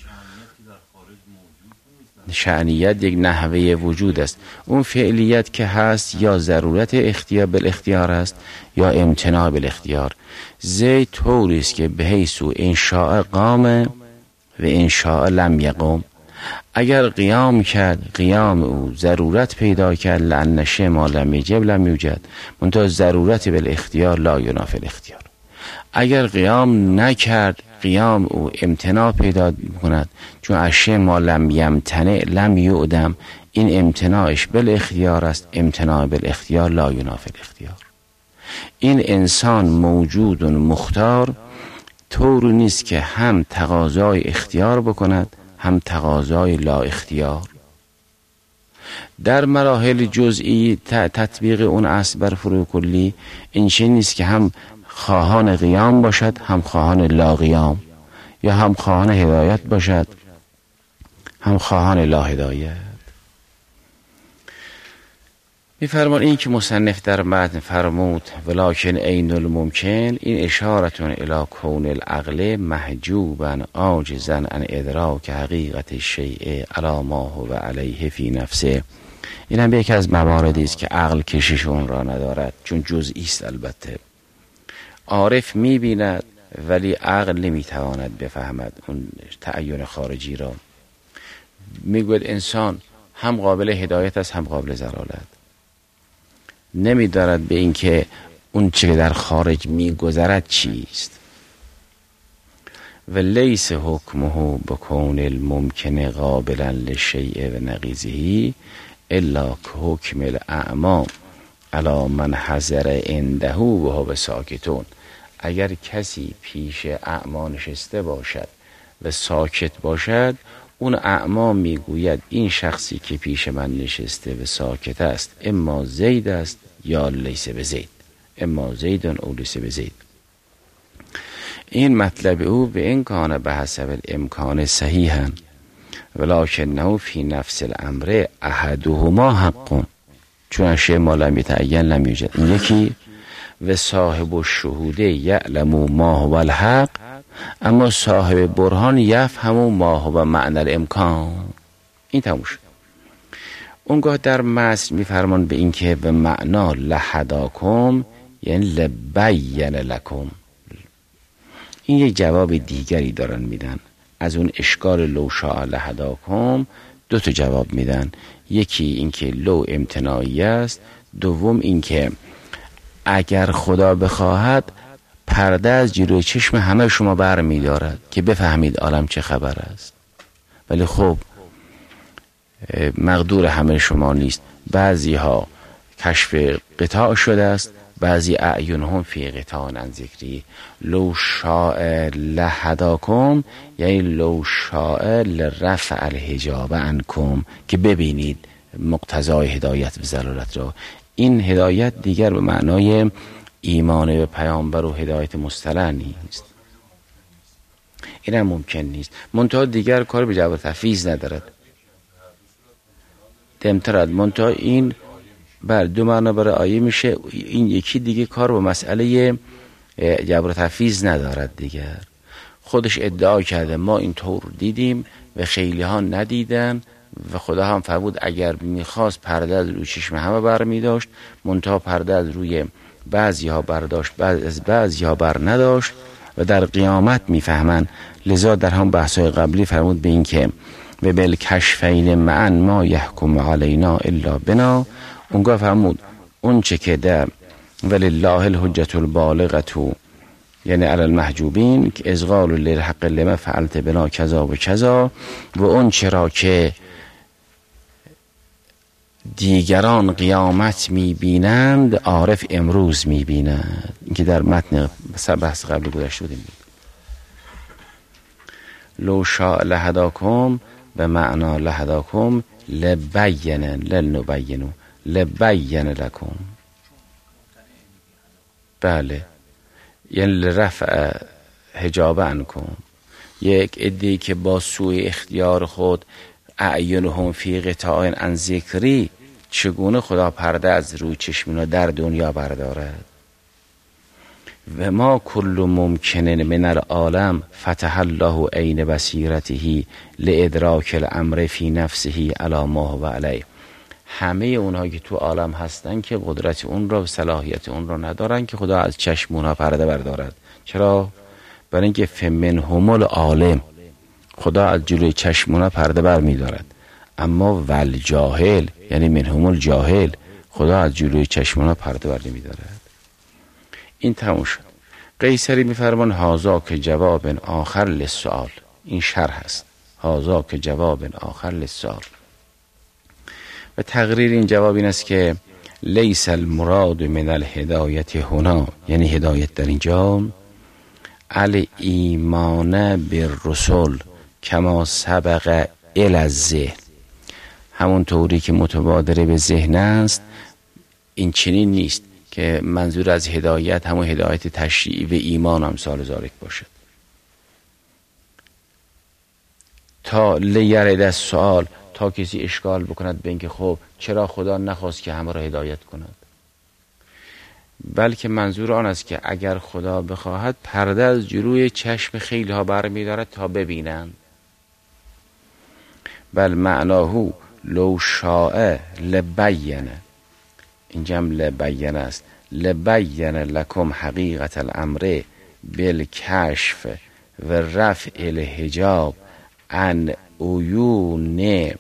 شأنیت یک نحوه وجود است. اون فعلیت که هست یا ضرورت اختیار بالاختیار است یا امتناع بالاختیار. زید طوری است که به حیث انشاء قام و انشاء لم یقم. اگر قیام کرد، قیام او ضرورت پیدا کرد، لأن ما لم یجب لم یوجد، منتها ضرورت بالاختیار لا ینافی الاختیار. اگر قیام نکرد، قیام او امتناع پیدا کند، چون اشیاء ما لم یمتنع لم یعدم. این امتناعش بالاختیار است، امتناع بالاختیار لا ینافی الاختیار. این انسان موجود مختار طور نیست که هم تقاضای اختیار بکند هم تقاضای لا اختیار. در مراحل جزئی تطبیق اون اصل بر فروع کلی این چه نیست که هم خواهان قیام باشد هم خواهان لا قیام، یا هم خواهان هدایت باشد هم خواهان لا هدایت. میفرمان این که مصنف در متن فرمود ولکن عین الممکن، این اشارتون الی کون العقل محجوبا عاجزا عن ادراک حقیقت الشیء علی ما هو علیه فی نفسه. این هم یکی از مواردی است که عقل کشش اون را ندارد، چون جزئی است. البته عارف میبیند ولی عقل نمیتواند بفهمد اون تعین خارجی را. میگوید انسان هم قابل هدایت است هم قابل ضلالت، نمیدارد به این که اون چه در خارج میگذرد چیست. و لیس حکمه بکون الممکن قابلا للشیء و نقیضه الا حکم الاعمام علی من حضر عنده و هو ساکتون. اگر کسی پیش اعما نشسته باشد و ساکت باشد، اون اعما میگوید این شخصی که پیش من نشسته و ساکت است اما زید است یا لیس به زید، اما زیدن او لیس به زید. این مطلب او به این کانه به حسب الامکان صحیحا ولکنه فی نفس الامر احدهما حق، چون شیء ما لم یتعین لم یوجد. این یکی و صاحب الشهود یعلم ما هو الحق، اما صاحب برهان یفهم ما هو معنی الامکان. این تموم شد. اونگاه در متن میفرمان به این که به معنا لهداکم یعنی لبین لکم. این یک جواب دیگری دارن میدن از اون اشکال لو شاء لهداکم. دو تا جواب میدن، یکی این که لو امتناعی است، دوم این که اگر خدا بخواهد پرده از جلوی چشم همه شما بر می دارد که بفهمید عالم چه خبر است. ولی خب مقدور همه شما نیست. بعضی ها کشف قطاع شده است، بعضی اعینهم فی قطاع عن ذکری. لو شاء لهداکم یعنی لو شاء لرفع الحجاب عنکم، که ببینید مقتضای هدایت و ضلالت را. این هدایت دیگر به معنای ایمان به پیامبر و هدایت مصطلح نیست، این هم ممکن نیست. منتها دیگر کار به جبر تفویض ندارد. دمترد منتها این بر دو معنا برای آیه میشه. این یکی دیگه کار با مسئله جبر تفویض ندارد. دیگر خودش ادعا کرده ما این طور دیدیم و خیلی ها ندیدن و خدا هم فرمود اگر میخواست پرده از روی چشم همه بر میداشت، منتها پرده از روی بعضی ها برداشت، بعضی ها بر نداشت و در قیامت میفهمن. لذا در هم بحثای قبلی فرمود به این که و بالکشفین معا ما یحکم علینا الا بنا. اونگاه فرمود اون چه که در ولله الحجة البالغة یعنی علی المحجوبین که ازغال للحق لما فعلت بنا کذا و کذا، و اون چرا که دیگران قیامت میبینند عارف امروز میبیند. این که در متن بحث قبل گذشته بودیم. لو شاء لهداکم به معنا لهداکم لبین لنبینو لبین لکم. بله یعنی لرفع حجاب عنکم. یک عده‌ای که با سوء اختیار خود اعینهم فی قطاع عن ذکری، چگونه خدا پرده از روی چشمنا در دنیا بردارد. و ما کل ممکن من العالم فتح الله عین بصیرته لادراک الامر فی نفسه علی ما هو علیه. همه اونها که تو عالم هستن که قدرت اون را و صلاحیت اون را ندارن که خدا از چشم اونها پرده بردارد. چرا؟ برای اینکه فمنهم العالم، خدا از جلوی چشم اونها پرده بر می دارد. اما ول جاهل یعنی منهم الجاهل، خدا از جلوی چشم اونها پرده بر نمی دارد. این تموم شد. قیصری می فرمان هازا که جواب آخر للسؤال. این شرح است. هازا که جواب آخر للسؤال. و تقریر این جواب این است که لیس المراد من الهدایت هنا، یعنی هدایت در اینجا الایمان بالرسل کما سبق الی الذهن، همون طوری که متبادر به ذهن است. این چنین نیست که منظور از هدایت همون هدایت تشریعی و ایمان امثال ذالک باشد. تا لیرد السؤال، تا کسی اشکال بکند به اینکه خب چرا خدا نخواست که همه را هدایت کند، بلکه منظور آن است که اگر خدا بخواهد پرده از جلوی چشم خیلی ها برمی‌دارد تا ببینند. بل معناه لو شاء لبین، اینجا هم لبین است، لبین لکم حقیقت الامر بالکشف و رفع الحجاب عن عیون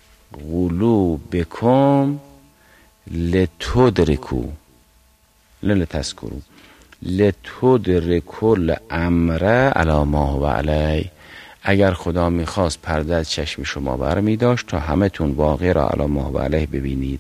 قلوبکم لتدرکو لتذکروا لتدرکوا الامر علی ما هو علیه. اگر خدا میخواست پرده از چشم شما برمی داشت تا همه تون واقع را علی ما هو علیه ببینید.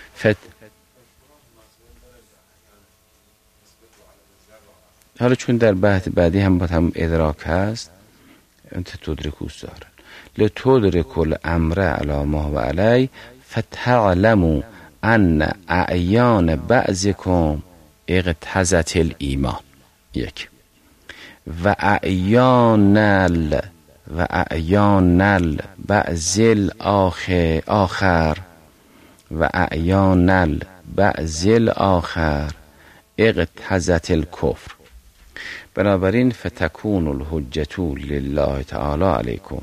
حالا چون در بحث بعدی هم با هم ادراک هست انت تدرکو دارن لتدرکوا الامر علی ما هو علیه فتعلموا ان اعیان بعضکم اقتضت الایمان. یک و اعیان بعض الاخر و اعیان بعض الاخر اقتضت الکفر. بنابراین فتکون الحجة لله تعالی علیکم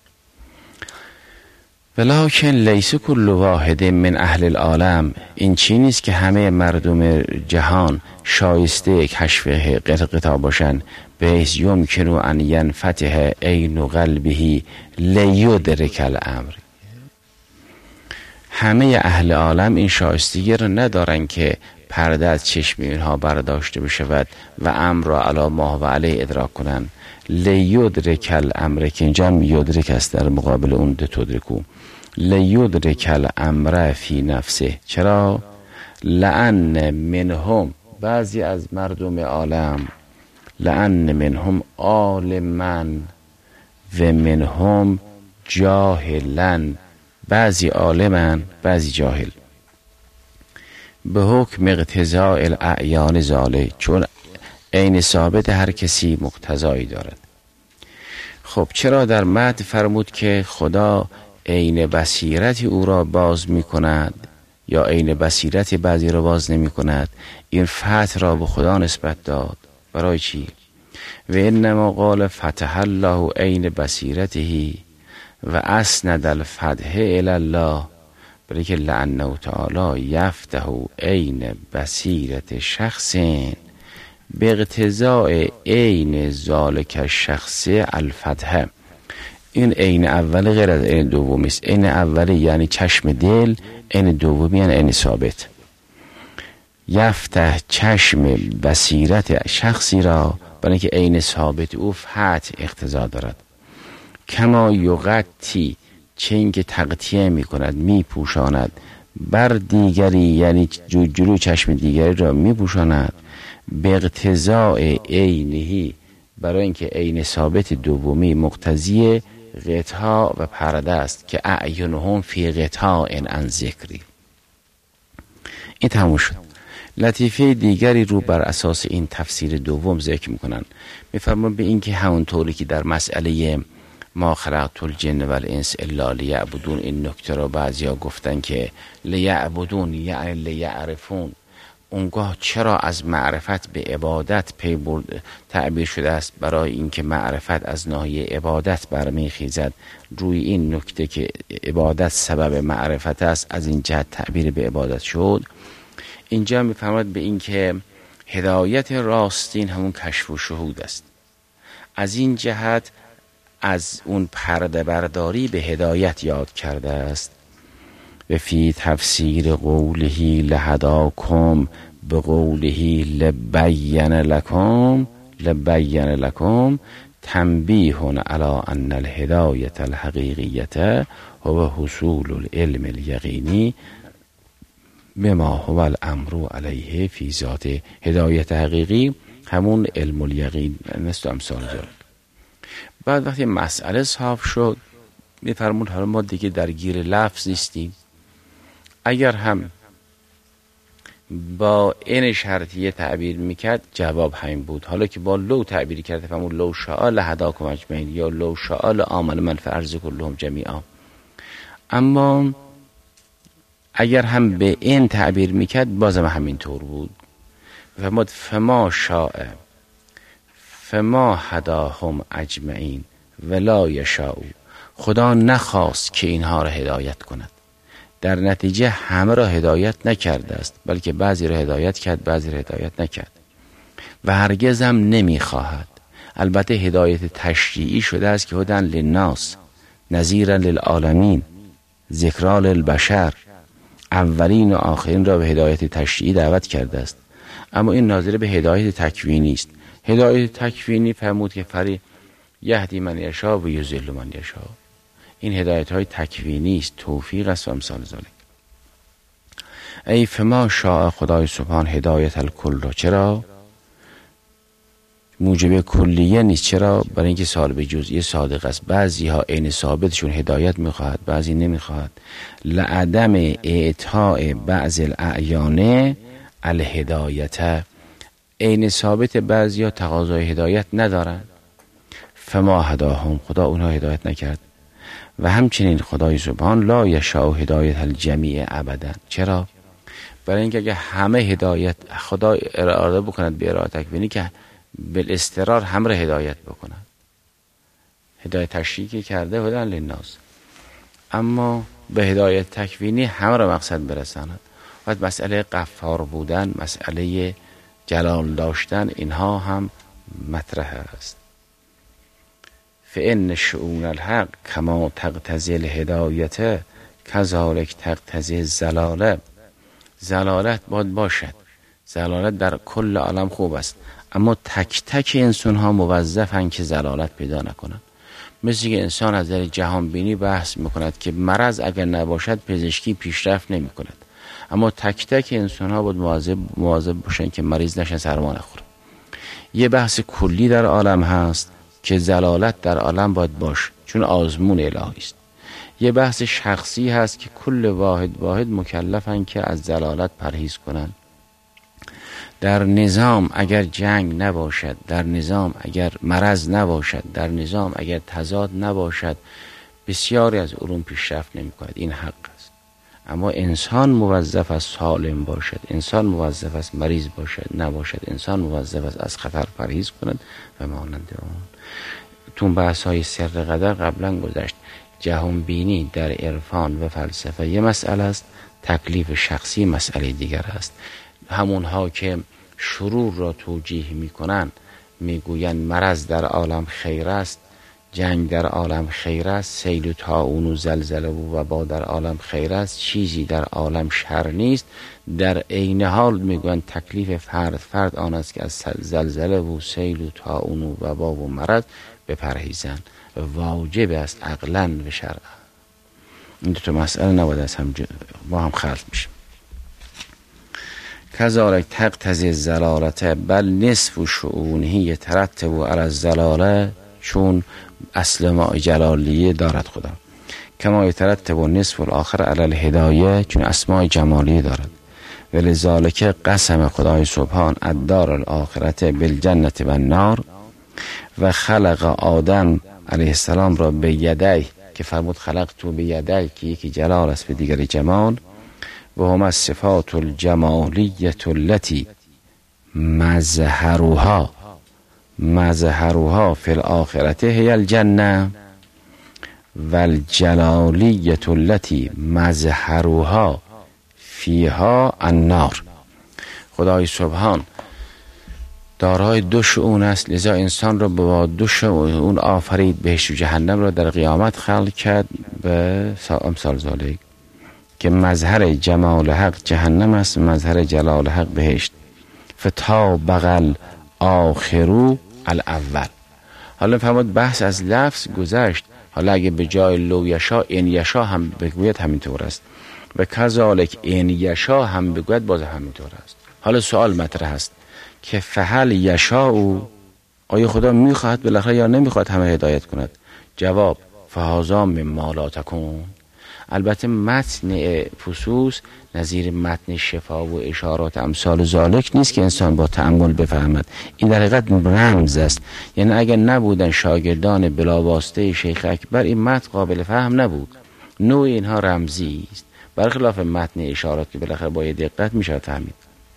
ولکن لیس کل واحد من اهل العالم. این چی نیست که همه مردم جهان شایسته کشف قطع باشن بحیث یمکن ان ینفتح عین قلبه لیدرک الامر. همه اهل عالم این شایستگی را ندارن که پرده از چشم اینها برداشته بشود و امر را علی ما هو علیه ادراک کنن. لیدرک الامر که اینجا هم یدرک است در مقابل اون تدرکو. لیدرک الامر فی نفسه. چرا؟ لأن منهم، بعضی از مردم عالم، لأن منهم عالما و منهم جاهلا، بعضی عالمن بعضی جاهل. به حکم اقتضاء الاعیان ذاله، چون عین ثابت هر کسی مقتضایی دارد. خب چرا در متن فرمود که خدا عین بصیرت او را باز می کند یا عین بصیرت بعضی را باز نمی کند؟ این فتح را به خدا نسبت داد. برای چی؟ و انما قال فتح الله عین بصیرته و اسند الفتح الی الله، برای که لعنه تعالی یفتح عین بصیرت شخص به اقتضاء عین ذالک الشخص الفتح. این عین اول غیر از عین دومی است. عین اول یعنی چشم دل، عین دومی یعنی عین ثابت. یفتح چشم بصیرت شخصی را، برای که عین ثابت او فتح اقتضا دارد. کما یغطی، چه اینکه تغطیه می کند، می پوشاند بر دیگری، یعنی جلو چشم دیگری را می پوشاند به اقتضاء عینهی، برای اینکه عین ثابت دومی مقتضی غطا و پرده است که اعینهم فی غطاء عن ذکری. این تموم شد. لطیفه دیگری رو بر اساس این تفسیر دوم ذکر میکنن. میفرمان به این که همونطوری که در مسئله ما خلقت الجن و الانس الا لیعبدون، این نکته را بعضیا گفتن که لیعبدون یعنی لیعرفون. اونگاه چرا از معرفت به عبادت تعبیر شده است؟ برای اینکه معرفت از ناحیه عبادت برمیخیزد. روی این نکته که عبادت سبب معرفت است، از این جهت تعبیر به عبادت شد. اینجا میفرماید به این که هدایت راستین همون کشف و شهود است. از این جهت از اون پرده برداری به هدایت یاد کرده است. و فی تفسیر قوله لهداکم به قوله لبین لکم تنبیه علی ان الهدایت الحقیقیت هو حصول العلم الیقینی بما هو الامر علیه فی ذات. هدایت حقیقی همون علم الیقین است و امثال ذلک. بعد وقتی مسئله صاف شد میفرمون حالا ما دیگه درگیر لفظ نیستیم. اگر هم با این شرطیه تعبیر میکرد جواب همین بود. حالا که با لو تعبیر کرده فهمون لو شاء لهداکم اجمعین یا لو شاء لآمن من فی الارض کلهم جمیعا. اما اگر هم به این تعبیر میکرد بازم همینطور بود. فرمود فما شاء فما هداهم اجمعین ولا یشاء. خدا نخواست که اینها را هدایت کند، در نتیجه همه را هدایت نکرده است، بلکه بعضی را هدایت کرد، بعضی را هدایت نکرد و هرگز هم نمیخواهد. البته هدایت تشریعی شده است که هدن للناس نذیرا للعالمین ذکرا للبشر، اولین و آخرین را به هدایت تشریعی دعوت کرده است. اما این ناظر به هدایت تکوینی است. هدایت تکوینی فرمود که فری یهدی من یشاء و یضل من یشاء. این هدایت های تکوینی است، توفیق است و امثال ذالک. ای فما شاء خدای سبحان هدایت الکل را. چرا؟ موجب کلیه نیست. چرا؟ برای اینکه صاحب جزئی صادق است. بعضی ها عین ثابتشون هدایت میخواهد، بعضی نمیخواهد. لعدم اعطاء بعض الاعیان الهدایت. عین ثابت بعضی ها تقاضای هدایت ندارند. فما هداهم، خدا اونها هدایت نکرد. و همچنین خدای سبحان لا یشاء هدایت الجمیع ابدا. چرا؟ برای اینکه اگه همه هدایت خدا اراده بکند به اراده تکوینی که بالاضطرار همه را هدایت بکند. هدایت تشریعی کرده هدن للناس، اما به هدایت تکوینی همه را مقصد برساند. و مسئله غفار بودن، مسئله جلال داشتن، اینها هم مطرح است. فإن شؤون الحق کما تقتضی الهدایت کذالک تقتضی الضلاله. ضلالت باید باشد. ضلالت در کل عالم خوب است، اما تک تک انسان ها موظفن که ضلالت پیدا نکنند. مثل که انسان از در جهان بینی بحث میکند که مرض اگر نباشد پزشکی پیشرفت نمی کند، اما تک تک انسان ها باید مواظب باشن که مریض نشن، سرما نخوره. یه بحث کلی در عالم هست که ضلالت در عالم باید باشه، چون آزمون الهی است. یه بحث شخصی هست که کل واحد مکلفن که از ضلالت پرهیز کنن. در نظام اگر جنگ نباشد، در نظام اگر مرض نباشد، در نظام اگر تضاد نباشد، بسیاری از علوم پیشرفت نمی‌کند. این حق است. اما انسان موظف است سالم باشد، انسان موظف است مریض نباشد، انسان موظف است از خطر پرهیز کند و مانند اون. تو بحث‌های سر قدر قبلا گذشت. جهان بینی در عرفان و فلسفه یه مسئله است، تکلیف شخصی مسئله دیگر است. همونها که شرور را توجیه میکنن، میگوین مرض در عالم خیر است، جنگ در عالم خیر است، سیل و طاعون و زلزله و وبا در عالم خیر است، چیزی در عالم شر نیست. در عین حال میگوین تکلیف فرد آن است که از زلزله و سیل و طاعون و وبا و مرض بپرهیزند. واجب است عقلاً و شرعاً. این دو تا مسئله نباید از هم با هم خلط میشه. کذالک تقتضی الضلالت بل نصف شؤونه یترتب علی الضلاله. چون اصل ما جلالیه دارد خدا، کما یترتب نصف الاخر علی الهدایه، چون اسماء جمالیه دارد. ولذالک قسم خدای سبحان الدار الاخرت بالجنه و النار و خلق آدم علیه السلام را به یدی، که فرمود خلق تو به یدی، که یکی جلال است به دیگر جمال. و هم از صفات الجمالیت التي مظهرها فی الاخرت هی الجنه و الجلالیت التي مظهرها فیها النار. خدای سبحان دارای دو شؤون است، لذا انسان را با دو شؤون آفرید. بهشت و جهنم را در قیامت خلق کرد به امثال ذالک، که مظهر جمال حق جهنم است، مظهر جلال حق بهشت. فتا بغل آخرو الاول. حالا فرمود بحث از لفظ گذشت، حالا اگه به جای لو یشا این یشا هم بگوید همینطور است و کذالک این یشا هم بگوید باز همینطور است. حالا سوال مطرح است که فهل یشا او، آیا خدا میخواهد بالاخره یا نمیخواهد همه هدایت کند؟ جواب فهذا مما لا تکون. البته متن فصوص نظیر متن شفا و اشارات امثال ذالک نیست که انسان با تأمل بفهمد. این در حقیقت رمز است. یعنی اگر نبودن شاگردان بلاواسطه شیخ اکبر این متن قابل فهم نبود. نوع اینها رمزی است، برخلاف متن اشارات که بالاخره با دقت میشه فهمید.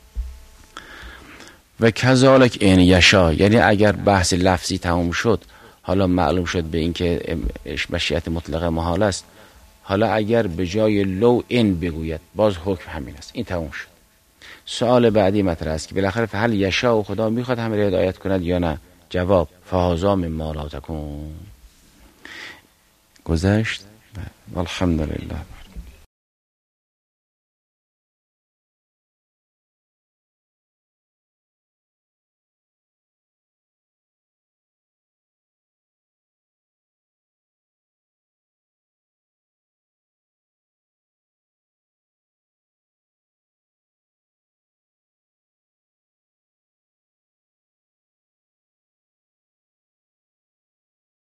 و کذالک این یشا، یعنی اگر بحث لفظی تموم شد، حالا معلوم شد به این که مشیت مطلقه محال است، حالا اگر به جای لو این بگوید باز حکم همین است. این تموم شد. سوال بعدی مطرح است که بالاخره هل یشاء خدا میخواد همه را هدایت کند یا نه؟ جواب فهذا مما لا تکون. گذشت. والحمدلله.